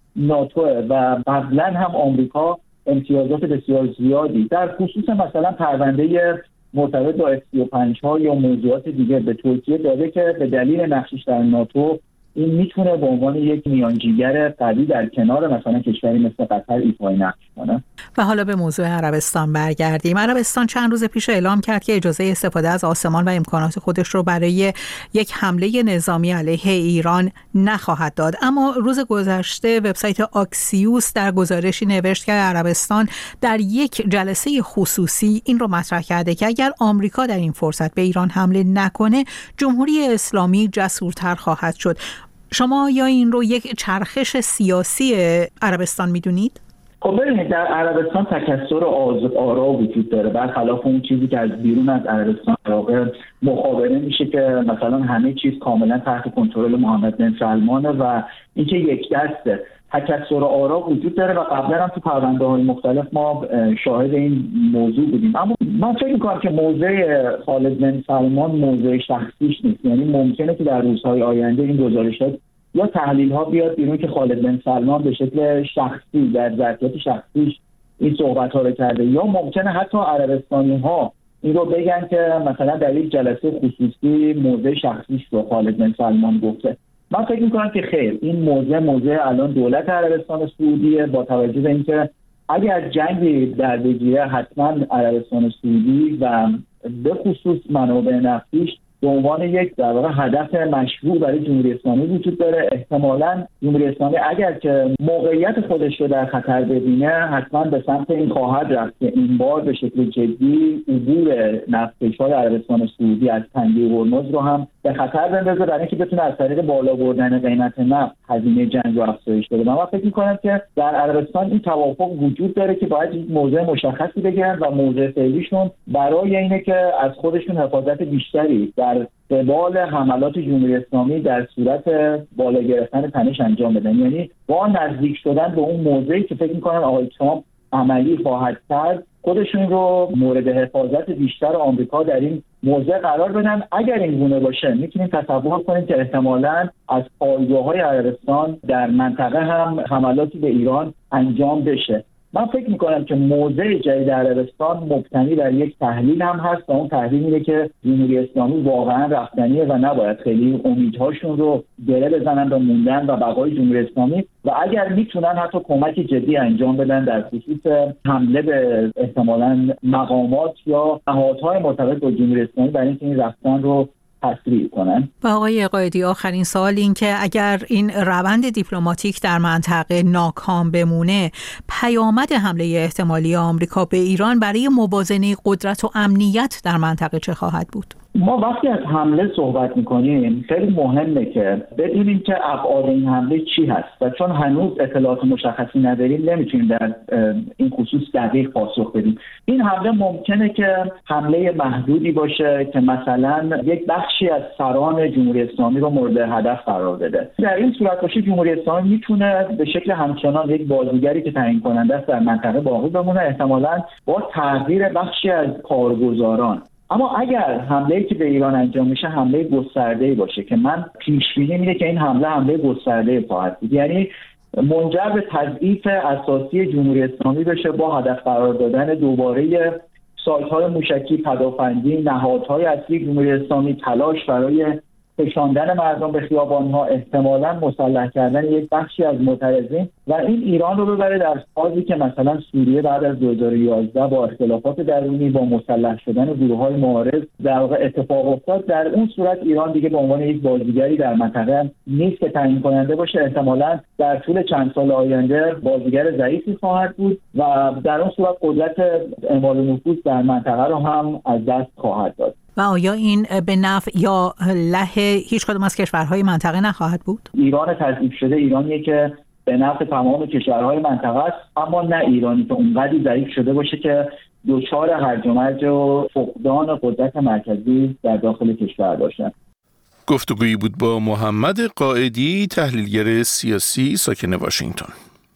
ناتوه و قبلا هم آمریکا امتیازات بسیار زیادی در خصوص مثلا پرونده مرتبط با اف سی و پنج ها یا موضوعات دیگه به ترکیه داده که به دلیل نقشش در ناتو این میتونه به عنوان یک میانجیگر قوی در کنار مثلا کشوری مثل قطر ایفای نقش کنه. و حالا به موضوع عربستان برگردیم. عربستان چند روز پیش اعلام کرد که اجازه استفاده از آسمان و امکانات خودش رو برای یک حمله نظامی علیه ایران نخواهد داد. اما روز گذشته وبسایت آکسیوس در گزارشی نوشت که عربستان در یک جلسه خصوصی این رو مطرح کرده که اگر آمریکا در این فرصت به ایران حمله نکنه، جمهوری اسلامی جسورتر خواهد شد. شما یا این رو یک چرخش سیاسی عربستان میدونید؟ خب ببینید، در عربستان تکثر آرا وجود داره، برخلاف اون چیزی که از بیرون از عربستان واقع مخابره میشه که مثلا همه چیز کاملا تحت کنترل محمد بن سلمانه و اینکه یک دسته. تکثر آرا وجود داره و قبلا هم تو پرونده‌های مختلف ما شاهد این موضوع بودیم. اما من فکر می‌کنم که موضع خالد بن سلمان موضع شخصیش نیست. یعنی ممکنه که در روزهای آینده این گزارشات یا تحلیل‌ها بیاد بیرون که خالد بن سلمان به شکل شخصی در ظرفیت شخصیش این صحبت‌ها رو کرده، یا ممکنه حتی عربستانی‌ها این رو بگن که مثلا در یک جلسه خصوصی موضع شخصیش رو خالد بن سلمان گفته. من فکر می‌کنم که خیر، این موضع موضع الان دولت عربستان سعودیه، با توجه به اینکه اگر جنگی در بگیره حتما عربستان سعودی و به خصوص منابع نفتیش به عنوان یک در واقع هدف مشروع برای جمهوری اسلامی وجود داره. احتمالاً جمهوری اسلامی اگر که موقعیت خودش رو در خطر ببینه حتما به سمت این خواهد رفت که این بار به شکل جدی عبور نفتکش‌های عربستان سعودی از تنگه هرمز رو هم به خطر بندازه برای اینکه بتونه از طریق بالا بردن قیمت نفت هزینه جنگ رو افزایش بده. من فکر می‌کنم که در عربستان این توافق وجود داره که باید یک موضع مشخصی بگیرن و موضع فعلیشون برای اینه که از خودشون حفاظت بیشتری در قبال حملات جمهوری اسلامی در صورت بالا گرفتن تنش انجام بدن. یعنی با نزدیک شدن به اون موضعی که فکر می‌کنن آقای ترامپ عملی خواهد کرد، خودشون رو مورد حفاظت بیشتر آمریکا در این موضع قرار بدن. اگر این گونه باشه میتونیم تصور کنیم که احتمالاً از پایگاه‌های عربستان در منطقه هم حملاتی به ایران انجام بشه. من فکر میکنم که موضع جدید عربستان مبتنی بر یک تحلیل هم هست و اون تحلیل اینه که جمهوری اسلامی واقعا رفتنیه و نباید خیلی امیدهاشون رو گره بزنن به موندن و بقای جمهوری اسلامی و اگر میتونن حتی کمک جدی انجام بدن در خصوص حمله به احتمالاً مقامات یا نهادهای مرتبط با جمهوری اسلامی برای اینکه این رفتن رو تسریع کنن. و آقای قائدی، آخرین سوال این که اگر این روند دیپلماتیک در منطقه ناکام بمونه، پیامد حمله احتمالی آمریکا به ایران برای موازنه قدرت و امنیت در منطقه چه خواهد بود؟ ما وقتی از حمله صحبت میکنیم خیلی مهمه که بدونیم که ابعاد این حمله چی هست و چون هنوز اطلاعات مشخصی نداریم نمیتونیم در این خصوص دقیق پاسخ بدیم. این حمله ممکنه که حمله محدودی باشه که مثلا یک بخشی از سران جمهوری اسلامی رو مورد هدف قرار بده. در این صورت باشه جمهوری اسلامی میتونه به شکل همچنان یک بازیگری که تعیین کننده است در منطقه باقی بمونه، احتمالاً با تغییر بخشی از کارگزاران. اما اگر حمله‌ای که به ایران انجام میشه حمله گسترده‌ای باشه که من پیش بینی میده که این حمله حمله گسترده‌ای خواهد بود، یعنی منجر به تضعیف اساسی جمهوری اسلامی بشه با هدف قرار دادن دوباره سایت‌های موشکی، پدافندی، نهادهای اصلی جمهوری اسلامی، تلاش برای کشاندن مردم به خیابان‌ها، احتمالاً مسلح کردن یک بخشی از معترضین و این ایران رو ببره در فازی که مثلا سوریه بعد از دو هزار و یازده با اختلافات درونی با مسلح شدن گروه‌های معارض در واقع اتفاق افتاد. در اون صورت ایران دیگه به عنوان یک بازیگری در منطقه نیست که تعیین کننده باشه، احتمالاً در طول چند سال آینده بازیگر ضعیفی خواهد بود و در اون صورت قدرت اعمال نفوذ در منطقه رو هم از دست خواهد داد. و آیا این به نفع یا له هیچ کدوم از کشورهای منطقه نخواهد بود؟ ایران تضعیف شده ایرانیه که به نفع تمام کشورهای منطقه است، اما نه ایرانی که اونقدر ضعیف شده باشه که دچار هرج و مرج و فقدان قدرت مرکزی در داخل کشور باشن. گفتگویی بود با محمد قائدی، تحلیلگر سیاسی ساکن واشنگتن.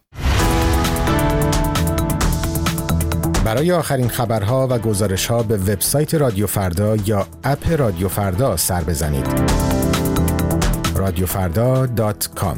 برای آخرین خبرها و گزارش‌ها به وبسایت رادیو فردا یا اپ رادیو فردا سر بزنید. رادیو فردا دات کام.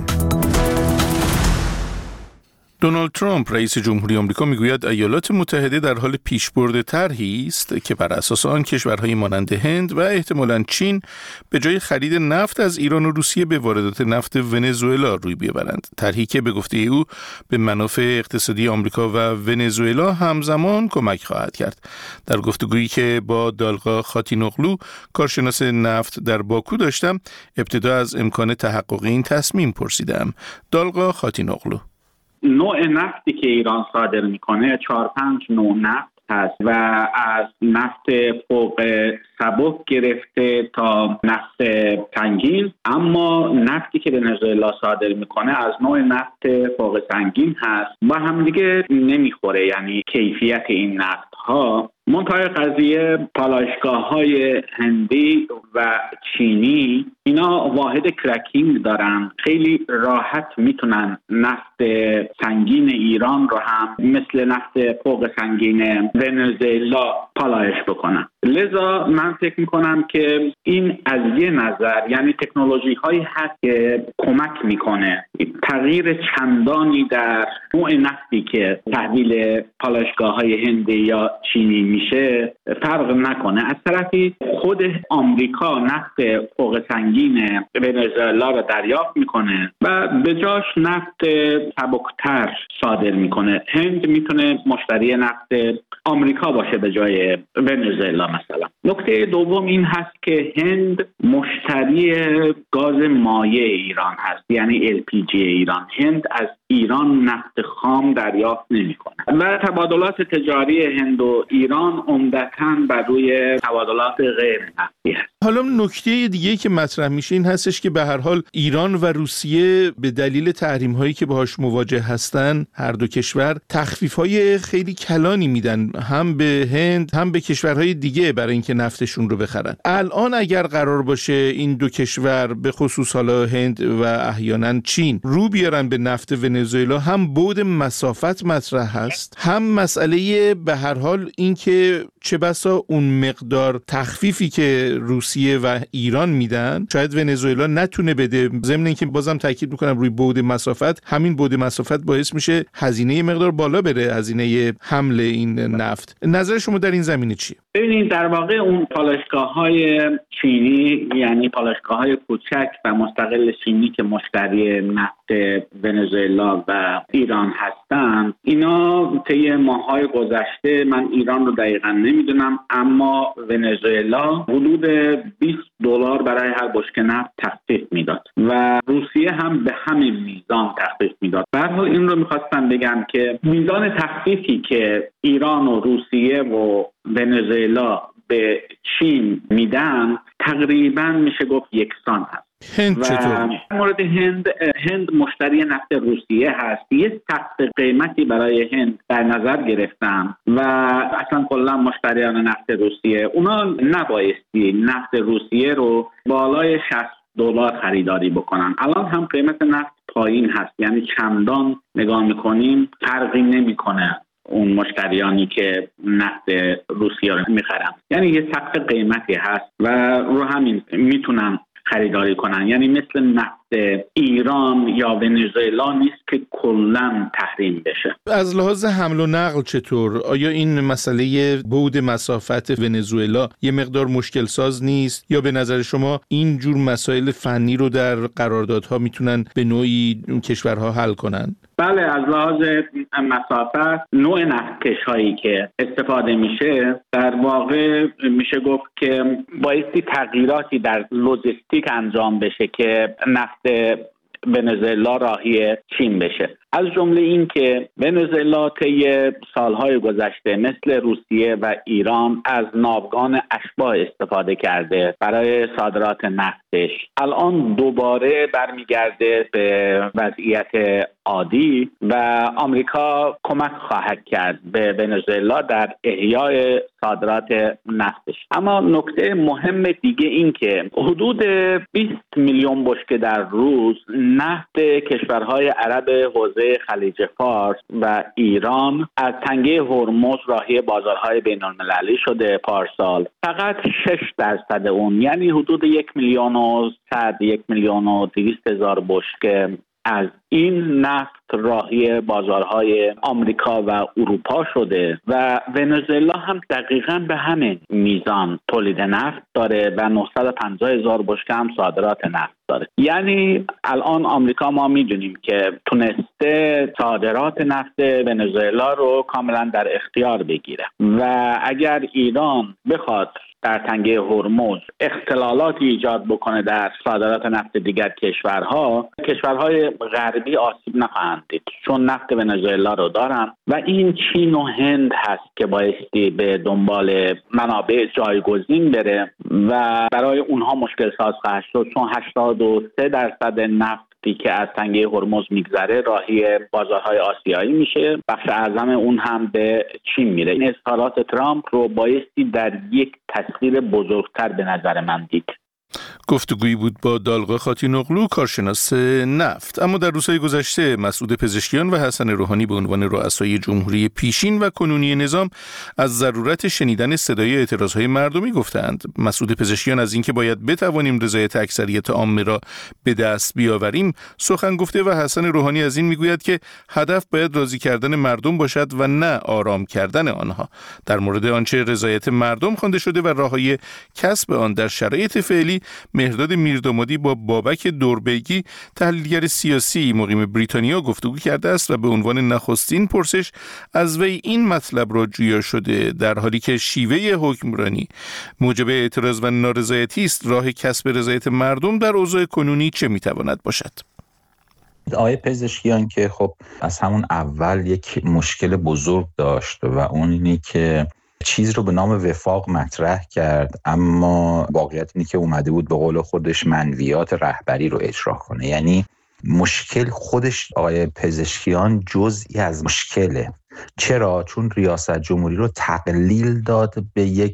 دونالد ترامپ رئیس جمهوری آمریکا میگوید ایالات متحده در حال پیشبرد طرحی است که بر اساس آن کشورهای مانند هند و احتمالاً چین به جای خرید نفت از ایران و روسیه به واردات نفت ونزوئلا روی بیاورند. طرحی که به گفته او به منافع اقتصادی آمریکا و ونزوئلا همزمان کمک خواهد کرد. در گفتگویی که با دالقا خاتینوغلو کارشناس نفت در باکو داشتم، ابتدا از امکان تحقق این تصمیم پرسیدم. دالقا خاتینوغلو: نوع نفتی که ایران صادر میکنه چهار پنج نوع نفت هست و از نفت فوق سبک گرفته تا نفت سنگین، اما نفتی که ونزوئلا صادر میکنه از نوع نفت فوق سنگین هست و هم دیگه نمیخوره، یعنی کیفیت این نفت ها. منتهای قضیه پالایشگاه‌های هندی و چینی اینا واحد کرکینگ دارن، خیلی راحت میتونن نفت سنگین ایران رو هم مثل نفت فوق سنگین ونزوئلا پالایش بکنن. لذا من فکر میکنم که این از یه نظر یعنی تکنولوژی هایی هست که کمک میکنه تغییر چندانی در نوع نفتی که تحویل پالایشگاه های هندی یا چینی میشه فرق نکنه. از طرفی خود آمریکا نفت فوق سنگین ونزوئلا رو دریافت میکنه و به جاش نفت سبکتر صادر میکنه. هند میتونه مشتری نفت آمریکا باشه به جای ونزوئلا مثلا. نکته دوم این هست که هند مشتری گاز مایع ایران هست، یعنی ال پی جی ایران. هند از ایران نفت خام دریافت نمیکنه و تبادلات تجاری هند و ایران ایران عمدتاً بر روی تبادلات غیر نفتی است. حالا نکته دیگه که مطرح میشه این هستش که به هر حال ایران و روسیه به دلیل تحریم هایی که باهاش مواجه هستن هر دو کشور تخفیف های خیلی کلانی میدن هم به هند هم به کشورهای دیگه برای اینکه نفتشون رو بخرن. الان اگر قرار باشه این دو کشور به خصوص حالا هند و احیانا چین رو بیارن به نفت ونزوئلا، هم بعد مسافت مطرح هست، هم مسئله به هر حال این که چه بسا اون مقدار تخفیفی که روسیه و ایران میدن شاید ونزوئلا نتونه بده. ضمن اینکه بازم تاکید میکنم روی بعد مسافت، همین بعد مسافت باعث میشه هزینه مقدار بالا بره، هزینه حمل این نفت. نظر شما در این زمینه چیه؟ ببینید در واقع اون پالایشگاه‌های چینی، یعنی پالایشگاه‌های کوچک و مستقل چینی که مشتری نفت ونزوئلا و ایران هستند، اینا طی ماه‌های گذشته، من ایران رو دقیقاً نمیدونم، اما ونزوئلا حدود بیست دلار برای هر بشکه نفت تخفیف میداد و روسیه هم به همین میزان تخفیف میداد. به هر حال این رو می‌خواستم بگم که میزان تخفیفی که ایران و روسیه و ونزوئلا به چین میدن تقریبا میشه گفت یکسان هست. هند چطور؟ مورد هند، هند مشتری نفت روسیه هست. یه سقف قیمتی برای هند در نظر گرفتم و اصلا کلا مشتریان نفت روسیه اونا نبایستی نفت روسیه رو بالای شصت دلار خریداری بکنن. الان هم قیمت نفت پایین هست، یعنی چندان نگاه میکنیم فرقی نمیکنه اون مشتریانی که نفت روسیه رو میخرن، یعنی یه سقف قیمتی هست و رو همین میتونن خریداری کنن. یعنی مثل نفت ایران یا ونزوئلا نیست که کلاً تحریم بشه. از لحاظ حمل و نقل چطور؟ آیا این مسئله بعد مسافت ونزوئلا یه مقدار مشکل ساز نیست یا به نظر شما این جور مسائل فنی رو در قراردادها میتونن به نوعی اون کشورها حل کنن؟ بله، از لحاظ مسافت نوع نفتکش هایی که استفاده میشه در واقع میشه گفت که بایستی تغییراتی در لوجستیک انجام بشه که نفت ونزوئلا راهی چین بشه. از جمله این که ونزوئلا طی سالهای گذشته مثل روسیه و ایران از ناوگان اشباح استفاده کرده برای صادرات نفتش. الان دوباره برمیگرده به وضعیت عادی و آمریکا کمک خواهد کرد به ونزوئلا در احیای صادرات نفتش. اما نکته مهم دیگه این که حدود بیست میلیون بشکه در روز نفت کشورهای عرب حوزه خلیج فارس و ایران از تنگه هرمز راهی بازارهای بین المللی شده پارسال. فقط شش درصد اون، یعنی حدود یک میلیون و صد یک میلیون و دویست هزار بشکه از این نفت راهی بازارهای آمریکا و اروپا شده و ونزوئلا هم دقیقاً به همین میزان تولید نفت داره و نهصد و پنجاه هزار بشکه هم صادرات نفت داره. یعنی الان آمریکا ما میدونیم که تونسته صادرات نفت ونزوئلا رو کاملا در اختیار بگیره و اگر ایران بخواد در تنگه هرمز اختلالاتی ایجاد بکنه در صادرات نفت دیگر کشورها، کشورهای غربی آسیب نخواهند دید چون نفت ونزوئلا رو دارن و این چین و هند هست که بایستی به دنبال منابع جایگزین بره و برای اونها مشکل ساز خواهد شد چون هشتاد و سه درصد نفت که از تنگه هرمز میگذره راهی بازارهای آسیایی میشه، بخش اعظم اون هم به چین میره. این اظهارات ترامپ رو بایستی در یک تصویر بزرگتر به نظر من دید. گفتگویی بود با دالقا خاتی‌نوغلو، کارشناس نفت. اما در روزهای گذشته مسعود پزشکیان و حسن روحانی به عنوان رؤسای جمهوری پیشین و کنونی نظام از ضرورت شنیدن صدای اعتراضهای مردمی گفتند. مسعود پزشکیان از اینکه باید بتوانیم رضایت اکثریت عامه را به دست بیاوریم سخن گفته و حسن روحانی از این میگوید که هدف باید راضی کردن مردم باشد و نه آرام کردن آنها. در مورد آنچه رضایت مردم خوانده شده و راههای کسب آن در شرایط فعلی، مهرداد میردامادی با بابک دوربیگی تحلیلگر سیاسی مقیم بریتانیا گفتگو کرده است و به عنوان نخستین پرسش از وی این مطلب را جویا شده: در حالی که شیوه حکمرانی موجب اعتراض و نارضایتی است، راه کسب رضایت مردم در اوضاع کنونی چه میتواند باشد؟ آقای پزشکیان که خب از همون اول یک مشکل بزرگ داشت و اون اینی که چیز رو به نام وفاق مطرح کرد، اما واقعیت اینه که اومده بود به قول خودش منویات رهبری رو اجرا کنه. یعنی مشکل خودش آقای پزشکیان جزئی از مشکله. چرا؟ چون ریاست جمهوری رو تقلیل داد به یک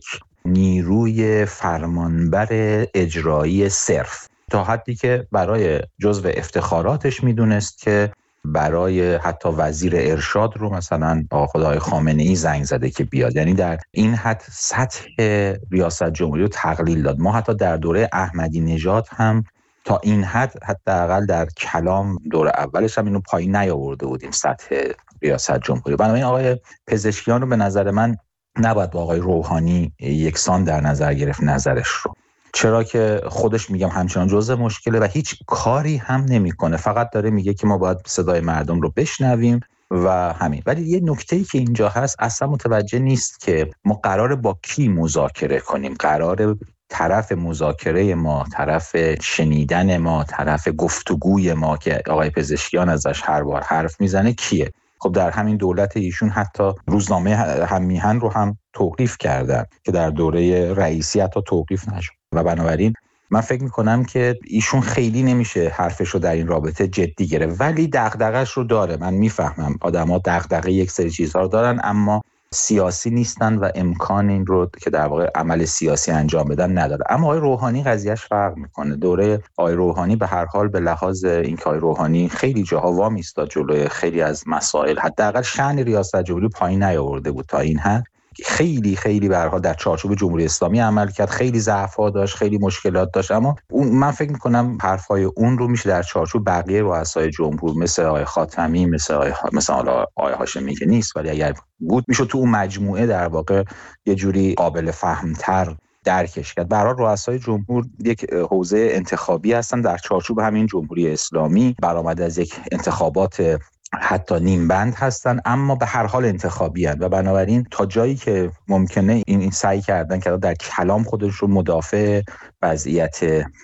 نیروی فرمانبر اجرایی صرف، تا حدی که برای جزو افتخاراتش میدونست که برای حتی وزیر ارشاد رو مثلا آقای خامنه‌ای زنگ زده که بیاد. یعنی در این حد سطح ریاست جمهوری رو تقلیل داد. ما حتی در دوره احمدی نژاد هم تا این حد حداقل در کلام دوره اولش هم اینو پایین نیاورده بودیم سطح ریاست جمهوری. بنابراین آقای پزشکیان رو به نظر من نباید با آقای روحانی یکسان در نظر گرفت نظرش رو، چرا که خودش میگم همچنان جزء مشکله و هیچ کاری هم نمیکنه، فقط داره میگه که ما باید صدای مردم رو بشنویم و همین. ولی یه نکته‌ای که اینجا هست اصلا متوجه نیست که ما قراره با کی مذاکره کنیم، قراره طرف مذاکره ما، طرف شنیدن ما، طرف گفتگوی ما که آقای پزشکیان ازش هر بار حرف میزنه کیه؟ خب در همین دولت ایشون حتی روزنامه هم میهن رو هم توقیف کردن که در دوره رئیسی حتی توقیف نشد و بنابراین من فکر میکنم که ایشون خیلی نمیشه حرفش رو در این رابطه جدی گرفت، ولی دغدغه‌اش رو داره. من میفهمم آدم‌ها دغدغه یک سری چیزها رو دارن اما سیاسی نیستن و امکان این رو که در واقع عمل سیاسی انجام بدن نداره. اما آقای روحانی قضیهش فرق میکنه. دوره آقای روحانی به هر حال به لحاظ اینکه آقای روحانی خیلی جاها وامی ایستاد جلوی خیلی از مسائل، حداقل شأن ریاست جمهوری پایین نیاورده بود تا این حد. خیلی خیلی به هر حال در چارچوب جمهوری اسلامی عمل کرد، خیلی ضعف‌ها داشت، خیلی مشکلات داشت، اما اون من فکر می‌کنم حرفای اون رو میشه در چارچوب بقیه رؤسای جمهور مثل آقای خاتمی، مثل آقای مثلا آقای هاشمی که نیست ولی اگر بود میشه تو اون مجموعه در واقع یه جوری قابل فهم‌تر درکش کرد. به هر حال رؤسای جمهور یک حوزه انتخابی هستن در چارچوب همین جمهوری اسلامی، برآمده از یک انتخابات حتی نیم بند هستن اما به هر حال انتخابی هستن و بنابراین تا جایی که ممکنه این, این سعی کردن که در کلام خودش رو مدافع وضعیت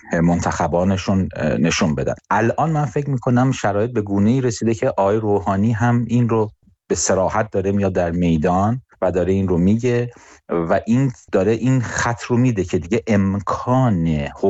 منتخبانشون نشون بدن. الان من فکر میکنم شرایط به گونه‌ای رسیده که آقای روحانی هم این رو به صراحت داره میاد در میدان و داره این رو میگه و این داره این خط رو میده که دیگه امکان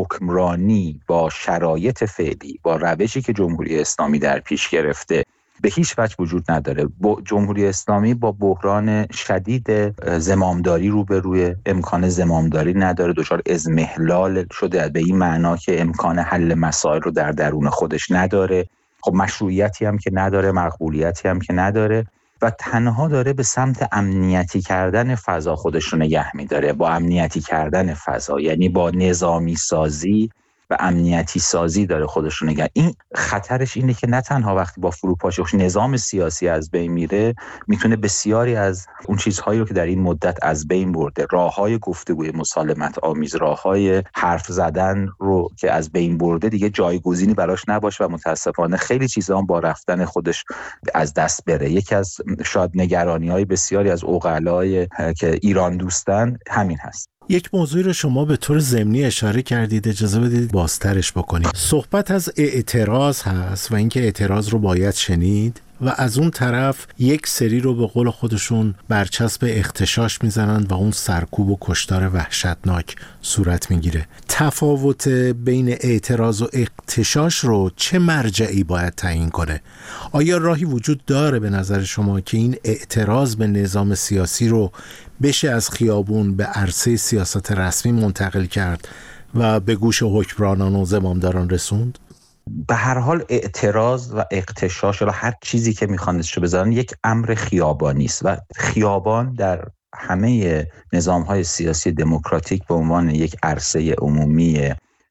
حکمرانی با شرایط فعلی، با روشی که جمهوری اسلامی در پیش گرفته به هیچ وجه وجود نداره. جمهوری اسلامی با بحران شدید زمامداری روبروی، امکان زمامداری نداره، دچار اضمحلال شده به این معنا که امکان حل مسائل رو در درون خودش نداره. خب مشروعیتی هم که نداره، مقبولیتی هم که نداره و تنها داره به سمت امنیتی کردن فضا خودش رو نگه می‌داره. با امنیتی کردن فضا یعنی با نظامی سازی و امنیتی سازی داره خودش رو نگه. این خطرش اینه که نه تنها وقتی با فروپاشی نظام سیاسی از بین میره میتونه بسیاری از اون چیزهایی رو که در این مدت از بین برده، راههای گفتگوی مسالمت آمیز، راههای حرف زدن رو که از بین برده دیگه جایگزینی براش نباشه و متاسفانه خیلی چیزا با رفتن خودش از دست بره. یکی از شاید نگرانی‌های بسیاری از عقلای که ایران دوستن همین هست. یک موضوعی رو شما به طور ضمنی اشاره کردید، اجازه بدید بازترش بکنید. صحبت از اعتراض هست و اینکه اعتراض رو باید شنید و از اون طرف یک سری رو به قول خودشون برچسب اغتشاش میزنن و اون سرکوب و کشتار وحشتناک صورت میگیره. تفاوت بین اعتراض و اغتشاش رو چه مرجعی باید تعیین کنه؟ آیا راهی وجود داره به نظر شما که این اعتراض به نظام سیاسی رو بشه از خیابون به عرصه سیاست رسمی منتقل کرد و به گوش حکمرانان و زمامداران رسوند؟ به هر حال اعتراض و اغتشاش یا هر چیزی که میخوان اسمشو بذارن یک امر خیابانی است و خیابان در همه نظام‌های سیاسی دموکراتیک به عنوان یک عرصه عمومی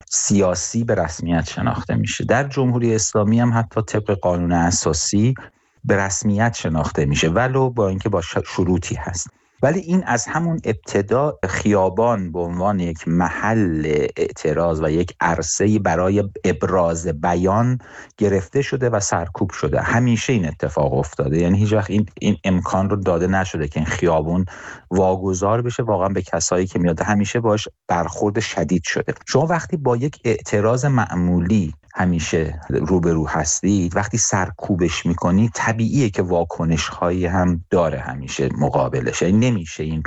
سیاسی به رسمیت شناخته میشه. در جمهوری اسلامی هم حتی طبق قانون اساسی به رسمیت شناخته میشه ولو با اینکه با شروطی هست. ولی این از همون ابتدا خیابان به عنوان یک محل اعتراض و یک عرصه برای ابراز بیان گرفته شده و سرکوب شده. همیشه این اتفاق افتاده، یعنی هیچ وقت این این امکان رو داده نشده که این خیابون واگذار بشه واقعا به کسایی که میاد، همیشه باش برخورد شدید شده. شما وقتی با یک اعتراض معمولی همیشه روبرو هستید، وقتی سرکوبش میکنی طبیعیه که واکنش هایی هم داره همیشه مقابلش، یعنی نمیشه این رو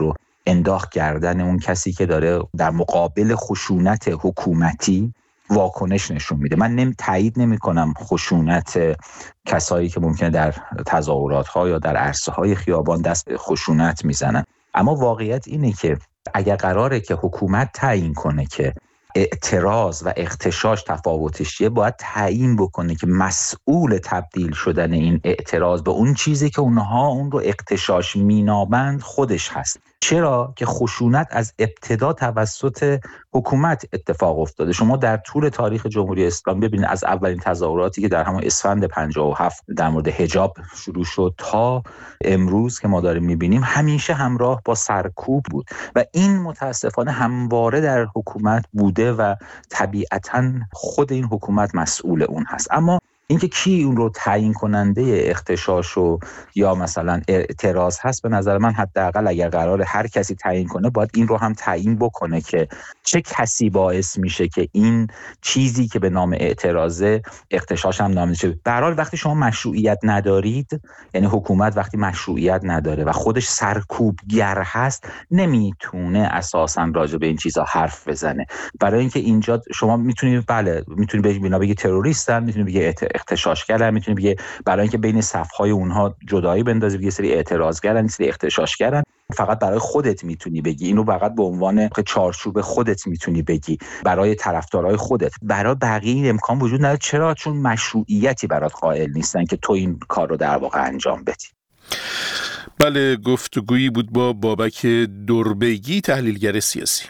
انداخت گردن اون کسی که داره در مقابل خشونت حکومتی واکنش نشون میده. من نمی تایید نمی کنم خشونت کسایی که ممکنه در تظاهرات‌ها یا در عرصه‌های خیابان دست به خشونت میزنن، اما واقعیت اینه که اگر قراره که حکومت تعیین کنه که اعتراض و اغتشاش تفاوتش چیه، باید تعیین بکنه که مسئول تبدیل شدن این اعتراض به اون چیزی که اونها اون رو اغتشاش مینامند خودش هست. چرا که خشونت از ابتدا توسط حکومت اتفاق افتاده. شما در طول تاریخ جمهوری اسلامی ببینید از اولین تظاهراتی که در همون اسفند پنجاه و هفت در مورد حجاب شروع شد تا امروز که ما داریم میبینیم، همیشه همراه با سرکوب بود و این متاسفانه همواره در حکومت بوده و طبیعتاً خود این حکومت مسئول اون هست. اما اینکه کی اون رو تعیین کننده اغتشاش و یا مثلا اعتراض هست، به نظر من حداقل اگر قرار هر کسی تعیین کنه باید این رو هم تعیین بکنه که چه کسی باعث میشه که این چیزی که به نام اعتراضه اغتشاش هم نامیده شه. به هر حال وقتی شما مشروعیت ندارید، یعنی حکومت وقتی مشروعیت نداره و خودش سرکوبگر هست، نمیتونه اساسا راجع به این چیزا حرف بزنه. برای اینکه اینجا شما میتونید بله میتونید به اینا بگید تروریستن، میتونید بگید اغتشاشگرن، میتونید بگید برای اینکه بین صفهای اونها جدایی بندازید یه سری اعتراضگرن یه سری اغتشاشگرن، فقط برای خودت میتونی بگی اینو، فقط به عنوان چارچوب خودت میتونی بگی، برای طرفدارای خودت. برای بقیه این امکان وجود نداره. چرا؟ چون مشروعیتی برات قائل نیستن که تو این کار رو در واقع انجام بدی. بله، گفتگویی بود با بابک دربگی، تحلیلگر سیاسی.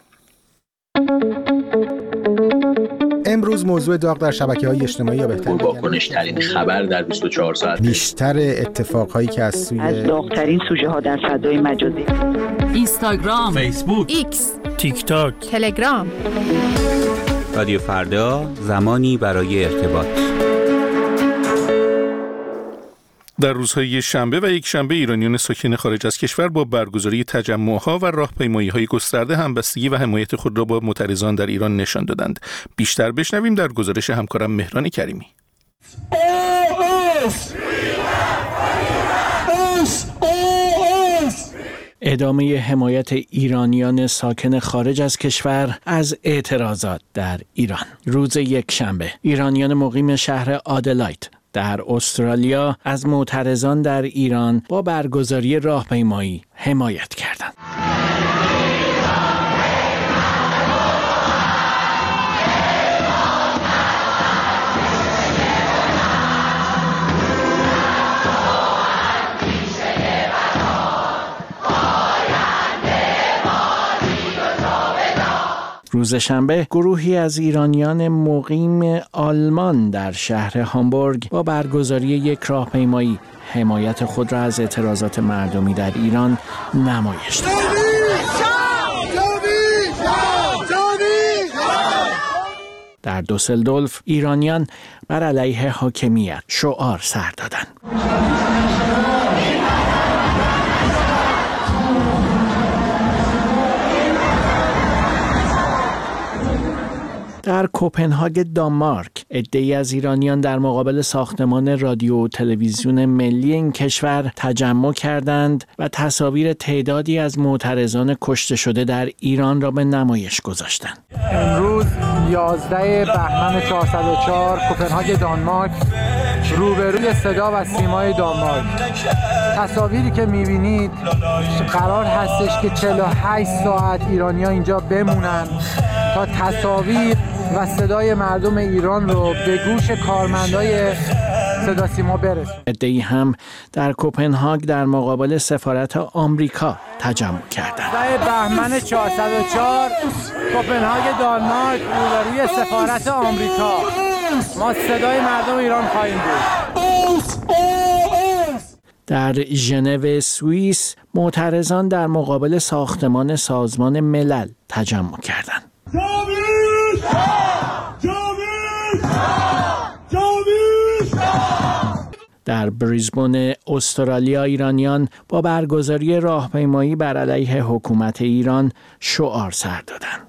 امروز موضوع داغ در شبکه‌های اجتماعی یا بهتر واکنش ترین خبر در بیست و چهار ساعت، بیشتر اتفاقهایی که از سوی از داغ‌ترین سوژه ها در فضای مجازی، اینستاگرام، فیسبوک، ایکس، تیک تاک، تلگرام. رادیو فردا، زمانی برای ارتباط. در روزهای شنبه و یک شنبه ایرانیان ساکن خارج از کشور با برگزاری تجمع‌ها و راهپیمایی‌های گسترده همبستگی و حمایت خود را با معترضان در ایران نشان دادند. بیشتر بشنویم در گزارش همکارم مهران کریمی. ادامه حمایت ایرانیان ساکن خارج از کشور از اعتراضات در ایران. روز یک شنبه ایرانیان مقیم شهر آدلاید در استرالیا از معترضان در ایران با برگزاری راهپیمایی حمایت کردند. روز شنبه گروهی از ایرانیان مقیم آلمان در شهر هامبورگ با برگزاری یک راهپیمایی حمایت خود را از اعتراضات مردمی در ایران نمایش دادند. در دوسلدورف ایرانیان بر علیه حاکمیت شعار سر دادند. در کوپنهاگ دانمارک عده‌ای از ایرانیان در مقابل ساختمان رادیو و تلویزیون ملی این کشور تجمع کردند و تصاویر تعدادی از معترضان کشته شده در ایران را به نمایش گذاشتند. امروز یازده بهمن چهارصد و چهار کوپنهاگ دانمارک، روبروی صدا و سیمای دانمارک. تصاویری که می‌بینید قرار هستش که چهل و هشت ساعت ایرانی‌ها اینجا بمونن تا تصاویر و صدای مردم ایران رو به گوش کارمندای صدا سیما برسونه. عده‌ای هم در کوپنهاگ در مقابل سفارت آمریکا تجمع کردند. یازده بهمن چهارصد و چهار کوپنهاگ دانمارک، روبروی سفارت آمریکا. ما صدای مردم ایران خواهیم بود. در ژنو سوئیس معترضان در مقابل ساختمان سازمان ملل تجمع کردند. در بریزبن استرالیا ایرانیان با برگزاری راهپیمایی بر علیه حکومت ایران شعار سر دادند.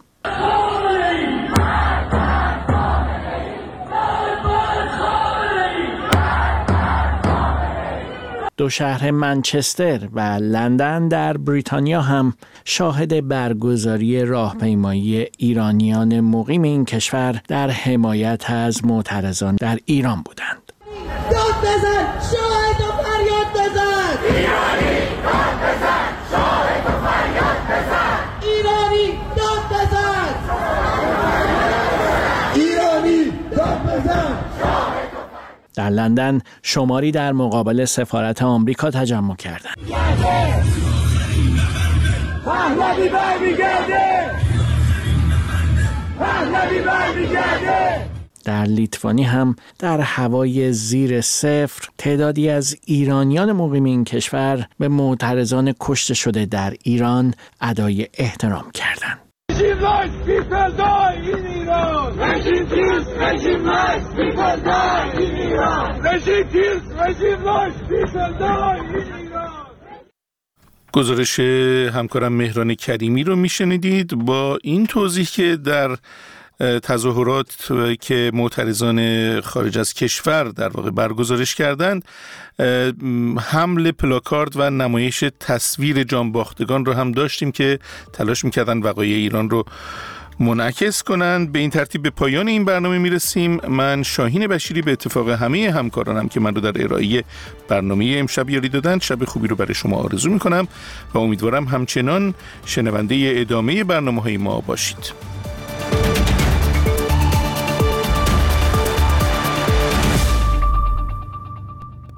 دو شهر منچستر و لندن در بریتانیا هم شاهد برگزاری راهپیمایی ایرانیان مقیم این کشور در حمایت از معترضان در ایران بودند. داد بزن، شاهد و فریاد بزن. ایرانی داد بزن، شاهد و فریاد بزن. ایرانی داد بزن. ایرانی داد بزن. در لندن شماری در مقابل سفارت آمریکا تجمع کردند. پهلوی برمیگرده. پهلوی برمیگرده. در لیتوانی هم در هوای زیر صفر تعدادی از ایرانیان مقیم این کشور به معترضان کشته شده در ایران ادای احترام کردند. رژیم لایس پیپل دای این ایران. رژیم کیلز رژیم لایس پیپل دای این ایران. رژیم کیلز رژیم لایس پیپل دای این ایران. گزارش همکارم مهران کریمی رو میشنیدید با این توضیح که در تظاهرات که معترضان خارج از کشور در واقع برگزارش کردند، حمل پلاکارد و نمایش تصویر جانباختگان رو هم داشتیم که تلاش میکردن وقایع ایران رو منعکس کنند. به این ترتیب به پایان این برنامه میرسیم. من شاهین بشیری به اتفاق همه همکارانم که من رو در ارائه برنامه امشب یاری دادند شب خوبی رو برای شما آرزو میکنم و امیدوارم همچنان شنونده ادامه برنامه‌های ما باشید.